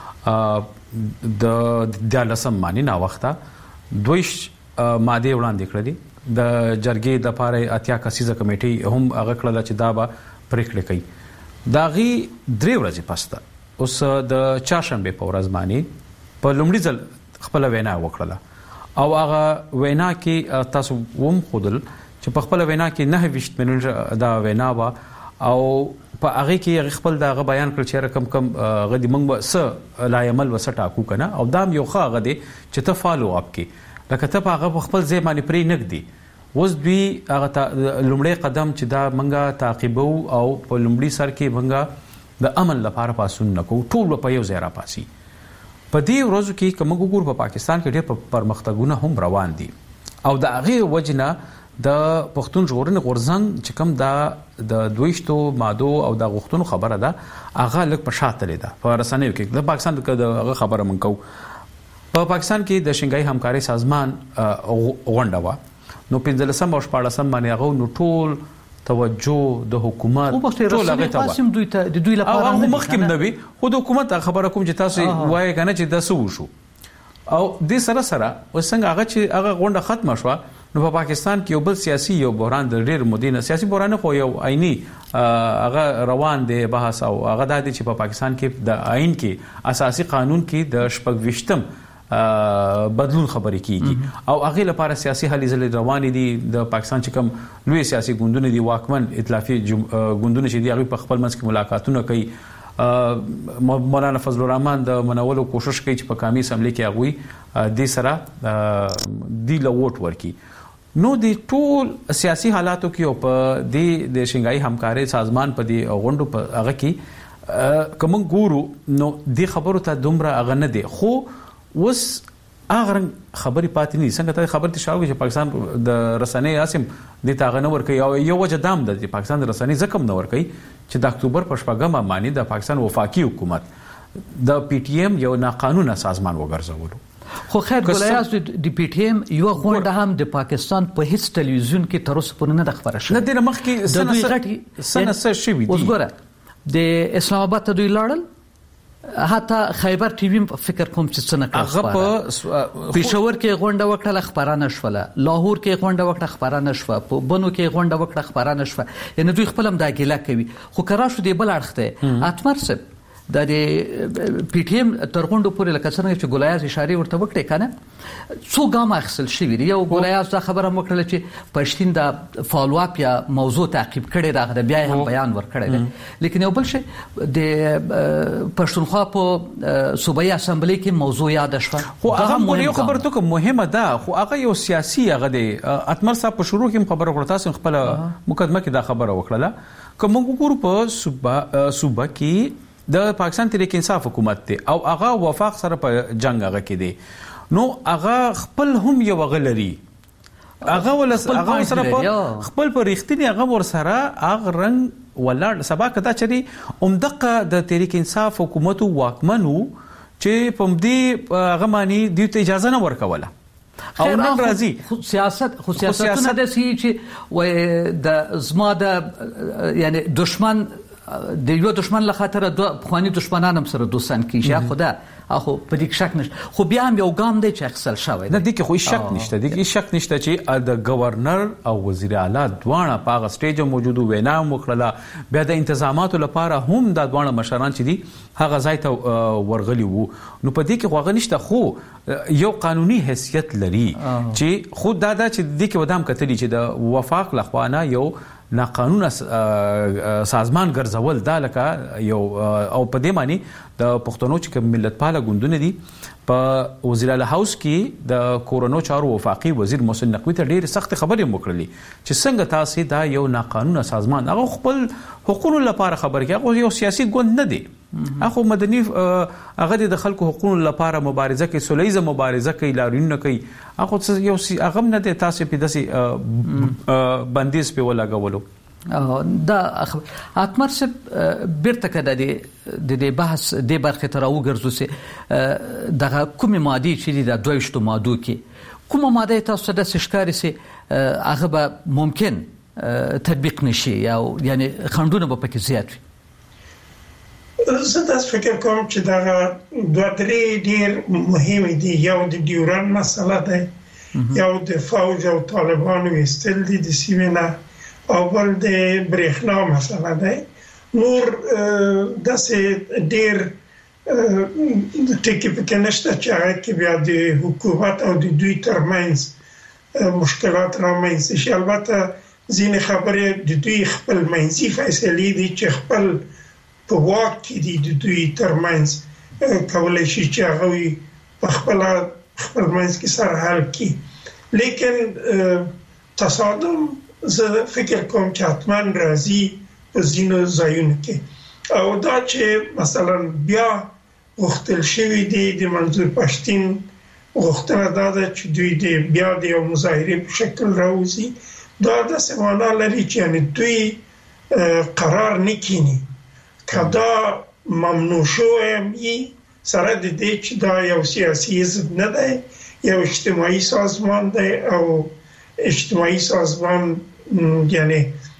د دیارلسم باندې ناوخته دویش ماده وړاندې کړې. د جرګې د لپاره اتیا کسیزه کمیټې هم هغه کړله چې دا به پریکړې کوي. دا غي درې ورځې پسته اوس د چاشنبه په ورځ باندې په لومړي ځل خپل وینا وکړله او هغه وینا کې تاسو ووم خودل چې په خپل وینا کې نه ویشت منټ دا وینا وا او په هغه کې خپل دا بیان کړ چې رقم کم غدي موږ س لا عمل وسټا کو کنه او دام یو خا غدي چې ته فالو اپ کې لکه ته هغه خپل ځای باندې پرې نګدي وز دوی هغه لومړی قدم چې دا منګه تعقیبو او په لومړي سر کې منګه د عمل لپاره پاسون نکو ټول په یو ځای را پاسي. په دې ورځو کې کوم ګور په پاکستان کې ډېر پرمختګونه هم روان دي او د هغه وجنه د پښتون ژغورنې غورځنګ چې کوم دا د دویشتو مادو او د غوښتنو خبره ده هغه لږ په شاته لیدا په رسنیو کې د پاکستان د خبره منکو. په پاکستان کې د شنګای همکاري سازمان غونډه وا نو پنځلسم او شپاړسم باندې هغه نو ټول توجه د حکومت ټول هغه ته واسم دوی ته د دوی لپاره هغه مخکې نوي خو د حکومت خبره کوم چې تاسو وایي کنه چې د سو شو او د سره سره وسنګ هغه چې هغه غونډه ختمه شو نو په پاکستان کې یو بل سیاسي یو بحران د ډېر مدینه سیاسي بحران خو یو عیني هغه روان دی بحث او هغه د چې په پاکستان کې د آئین کې اساسي قانون کې د شپږويشتم بدلون خبرې کیږي او هغه لپاره سیاسي هلې ځلې روانې دي. د پاکستان چې کوم لوی سیاسي ګوندونه دي واکمن ائتلافي ګوندونه چې دي هغه په خپل منځ کې ملاقاتونه کوي. مولانا فضل الرحمن د منولو کوشش کوي چې په قومي اسمبلی کې هغه د سره دی له ووټ ورکي نو د ټول سیاسي حالاتو کې او په د د شنګای همکاري سازمان په دی غونډو په هغه کې کوم ګورو نو د خبرو ته دومره هغه نه دی خو وس هغه خبري پاتې نه څنګه ته خبر ته شاوږي چې پاکستان د رسنۍ اسیم د تاغه نه ور کوي او یو وجه دام د پاکستان د رسنۍ زکم نه ور کوي چې د اکتوبر په شپږمه باندې د پاکستان وفاقي حکومت د پی ټی ایم یو ناقانونه سازمان وګرځولو. خو خیر ګولایاس د پی ټی ایم یو غونډه هم د پاکستان په هیڅ ټلویزیون کې تر اوسه پورې نه د خبره شوه. نه د مخ کې سنه سنه سره شوی دی. اوس ګوره د اسلام آباد ته دوی لاړل حتی خیبر ټي وي فکر کوم چې څنګه کړه پېښور کې غونډه وکړه خبرانه شوله لاهور کې غونډه وکړه خبرانه شوه په بنو کې غونډه وکړه خبرانه شوه یعنی دوی خپل هم دا ګیله کوي خو کرا شو دی بل اړخته اتمر سب د پی ټی ایم تر غونډو پورې لکه څنګه چې ګولایاز اشاره ورته وکړي کنه څو ګام اخیستل شوی دی یو ګولایاز دا خبره وکړه چې پښتين د فالو اپ یا موضوع تعقیب کړي راغله بیا هم بیان ورکړی دی لیکن یو بل شی د پښتونخوا په صوبایي اسمبلی کې موضوع یاد شوه خو هغه یو خبره ته مهمه ده خو هغه یو سیاسي هغه دی اتمر صاحب په شروع کې خبره ورته تاسو خپل مقدمه کې دا خبره وکړه کوم وګورو په صوبه صوبه کې د پاکستان تحریک انصاف حکومت دی او هغه وفاق سره په جنگ هغه کې دی نو هغه خپل هم یو غلري هغه ول هغه سره په خپل په ریښتینی هغه ور سره هغه رنگ ولړ سبا کدا چری اومدقه د تحریک انصاف حکومت واکمنو چې په دې هغه معنی د اجازه نه ورکوله او نن راځي سیاست خو سیاستونه د سی چې و د زما د یعنی دشمن د یو دشمن له خاطر د خواني دشمنان هم سره دوستان کیږي خدا اخو په دې شک نشته خو بیا هم یو ګام دی چې اخسل شوی نه دي کې خو شک نشته دي کې شک نشته چې د گورنر او وزیر اعلی دواړه په هغه سټیج موجودو وینا مخړه بیا د انتظاماتو لپاره هم د دواړه مشران چې دي هغه ځای ته ورغلي وو نو په دې کې خو هغه نشته خو یو قانوني حیثیت لري چې خو دا دا چې د کې ودام کتلی چې د وفاق لخوانه یو ناقانونه سازمان ګرځول دا لکه یو او په دې معنی د پښتنو چې ملت پاله ګوندونه دي په وزیر اعلی هاوس کې د کورونو چارو وفاقي وزیر محسن نقوی ته ډېر سخت خبرې وکړلې چې څنګه تاسو دا یو ناقانونه سازمان هغه خپل حقوقو لپاره خبر کې هغه یو سیاسي ګوند نه دی هغه مدني هغه د خلکو حقوقو لپاره مبارزه کوي سولېزه مبارزه کوي لارینه کوي هغه یو هغه نه دی تاسو په داسې بندیز په ولګولو دا اتمر سب بیرته کده د دې بحث د برخه تر وګرځو سي دغه کومه ماده چې د دویشتو ماده کې کومه ماده تاسو د شکاري سي هغه به ممکن تطبیق نشي یا یعنی خندونه به پکې زیات وي زه تاسو فکر کوم چې دا دوه درې ډیر مهم دي یو د ډیورن مسله ده یو د فوج او طالبانو استل دي د سیمه اول د برېښنا مسله ده نور داسې ډېر ټکي پکې نشته چې هغه کې بیا د حکومت او د دوی ترمنځ مشکلات رامنځته شي البته ځینې خبرې د دوی خپل منځي فیصلې دي چې خپل په واک کې دي د دوی ترمنځ کولای شي چې هغه په خپل خپل منځ کې سره حل کړي لیکن تصادم زه فکر کوم چې حتمان راځي په ځینو ځایونو کې او دا چې مثلا بیا وختل شوی دی د منظور پښتين وختره دا چې دوی د بیا د یو مظاهره په شکل راوځي دا د سمانا لري چې یعنی دوی قرار نکینی کدا ممنوع شوی سره د دې چې دا یو سیاسي حزب نه دی یو اجتماعي سازمان دی او اجتماعي سازمان یعنی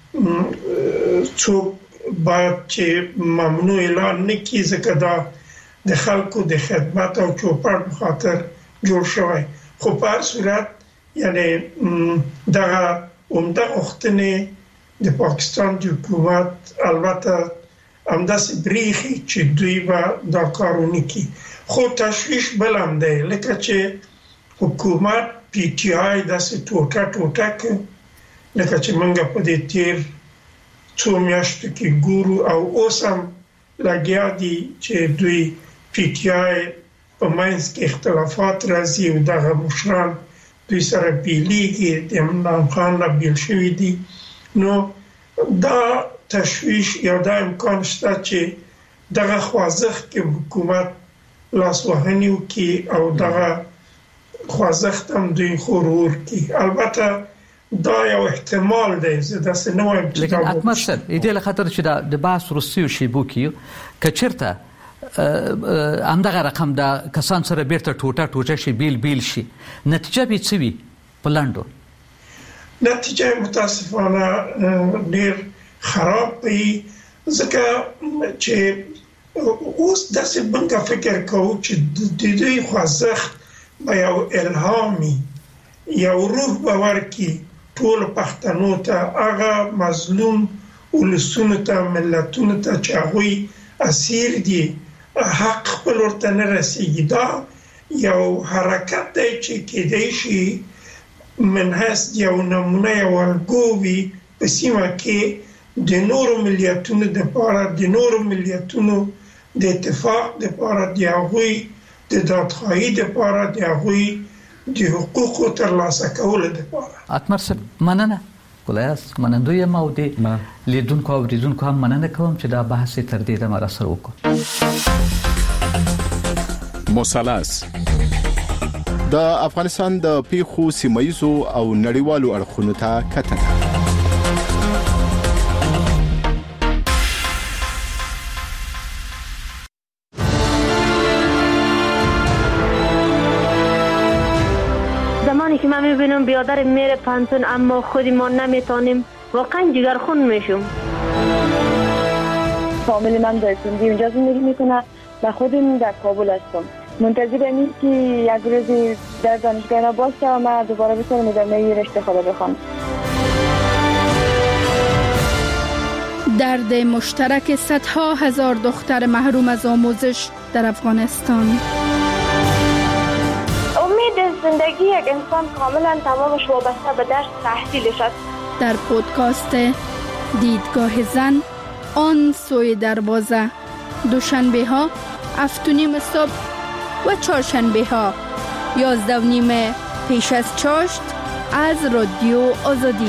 څوک باید چې ممنوع اعلان نکړي ځکه دا د خلکو د خدمت او چوپړ په خاطر جوړ شوی خو په هر صورت یعنی دا عمده غوښتنې د پاکستان د حکومت البته همداسې بریښي چې دوی به دا کار ونه کړي خو تشویش بل هم دی لکه چې حکومت پی ټی آی داسې ټوټه ټوټه کوي لکه چې موږ په دې تیر څو میاشتو کې ګورو او اوس هم لګیا دي چې دوی پی ټی آی په منځ کې اختلافات راځي او دغه مشران دوی سره بیلیږي د عمران خان نه بیل شوي دي. نو دا تشویش یا دا امکان شته چې دغه خوازخ کې حکومت لاسوهنی وکړي او دغه خوازخ هم دوی غرور کړي. البته دا یو احتمال دی، زه داسې نه وایم چې لیکن اکمل صاحب دې له خاطر چې د بحث روسي شیبو کې کچرته همدغه رقم د کسان سره بیرته ټوټه ټوټه شي بیل بیل شي، نتیجه به څه وي په لاندو؟ نتیجه متاسفانه ډیر خراب وي، ځکه چې اوس داسې بنګه فکر کوو چې د دوی خوازخ به یو الهامي یو روح به ورکړي ټول پښتنو ته، هغه مظلوم ولسونو ته، ملتونو ته چې هغوی اسیر دي، حق خپل ورته نه رسیږي. دا یو حرکت دی چې کېدای شي من هست یو نمونه یو الګو وي په سیمه کې د نورو ملیتونو دپاره، د نورو ملیتونو د اتفاق دپاره، د هغوی د دادخواهي دپاره، د هغوی د حقوقو ترلاسه کولو دپاره. اتمر صاحب مننه، ګلایاس منندو یم او د لیدونکو او اوریدونکو هم مننه کوم چې دا بحث تر دې دمه را سره وکړو. مثلث د افغانستان د پیښو سیمایزو او نړیوالو اړخونو ته کتنه. زمانی که من میبینم بیادر میره پانتون اما خودی ما نمیتانیم، واقعا جگرخون میشم. فامیلی من دایتوندی اونجا زندگی میکنه و خودم در کابل هستم. منتظرم این که یک روزی در دانشگاه ما باز شوم و دوباره بتونم ادامه رشته خدا بخوام. درد مشترک صدها هزار دختر محروم از آموزش در افغانستان. امید زندگی یک انسان کاملا تمامش وابسته به درس تحصیلش است. در پودکاست دیدگاه زن آن سوی دروازه، دوشنبه ها هفت و نیم صبح و چهارشنبه ها یازده و نیم پیش از چاشت از رادیو آزادی.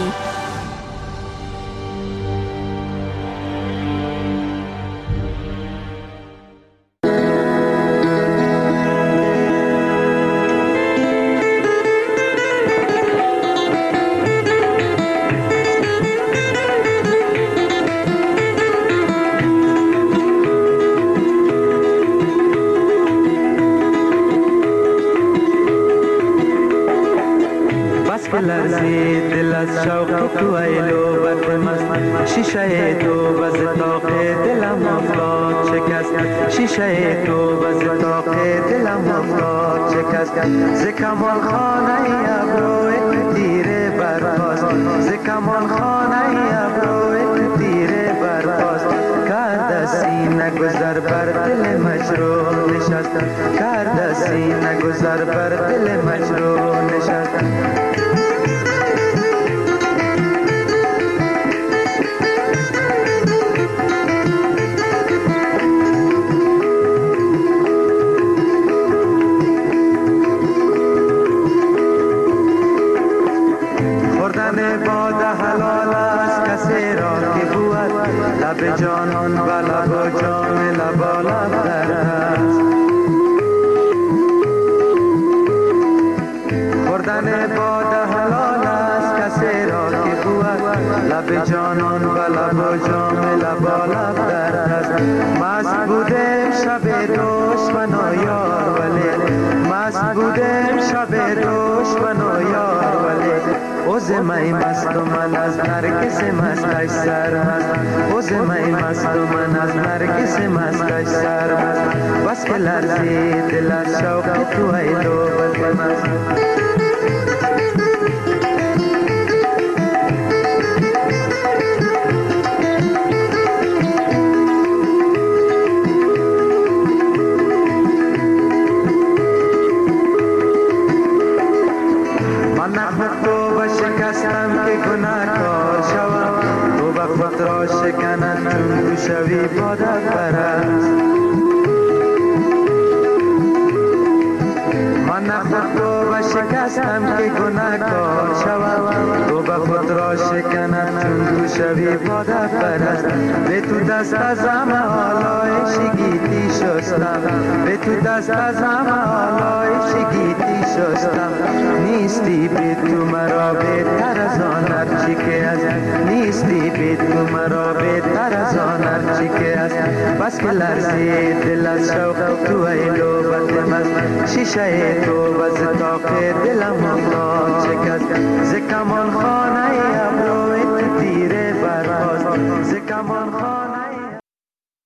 شیشه تو بز طاق دلم افتاد شکست، شیشه تو بز طاق دلم افتاد شکست. ز کمان خانه ابروی تیره برپاست، ز کمان خانه ابروی تیره برپاست. کرد سینه گذر بر دل مجروح نشست، کرد سینه گذر بر دل مجروح نشست. لب جانان و لب و جام لبا لب در است، خوردن باد حلال است کسی را که بود. لب جانان و لب و جام لبا لب در است. مست بوده شب دشمن و یار ولی، مست بوده شب دشمن و یار ولی. اوز مای مست و من از نرگس مستش سرمست، اوز مای مست و من از نرگس مستش سرمست. بس که لرزی دل از شوق تو ای لوبت مست. شوی بادت برست، من خود تو و شکستم که گناهکار شود، تو به خود را شکند چون تو شوی باده پرست. به تو دست از همه آلایش گیتی شستم، به تو دست از همه آلایش گیتی شستم. نیستی به تو مرا بهتر از آن هرچی که است، نیستی به تو مرا بهتر از آن هرچی که است. بس که لرزی دل از شوق تو ای لوبت مست، شیشه تو و زتاق دلم آن شکست. ز کمان خانه ابروی تو تیره برخاست، ز کمان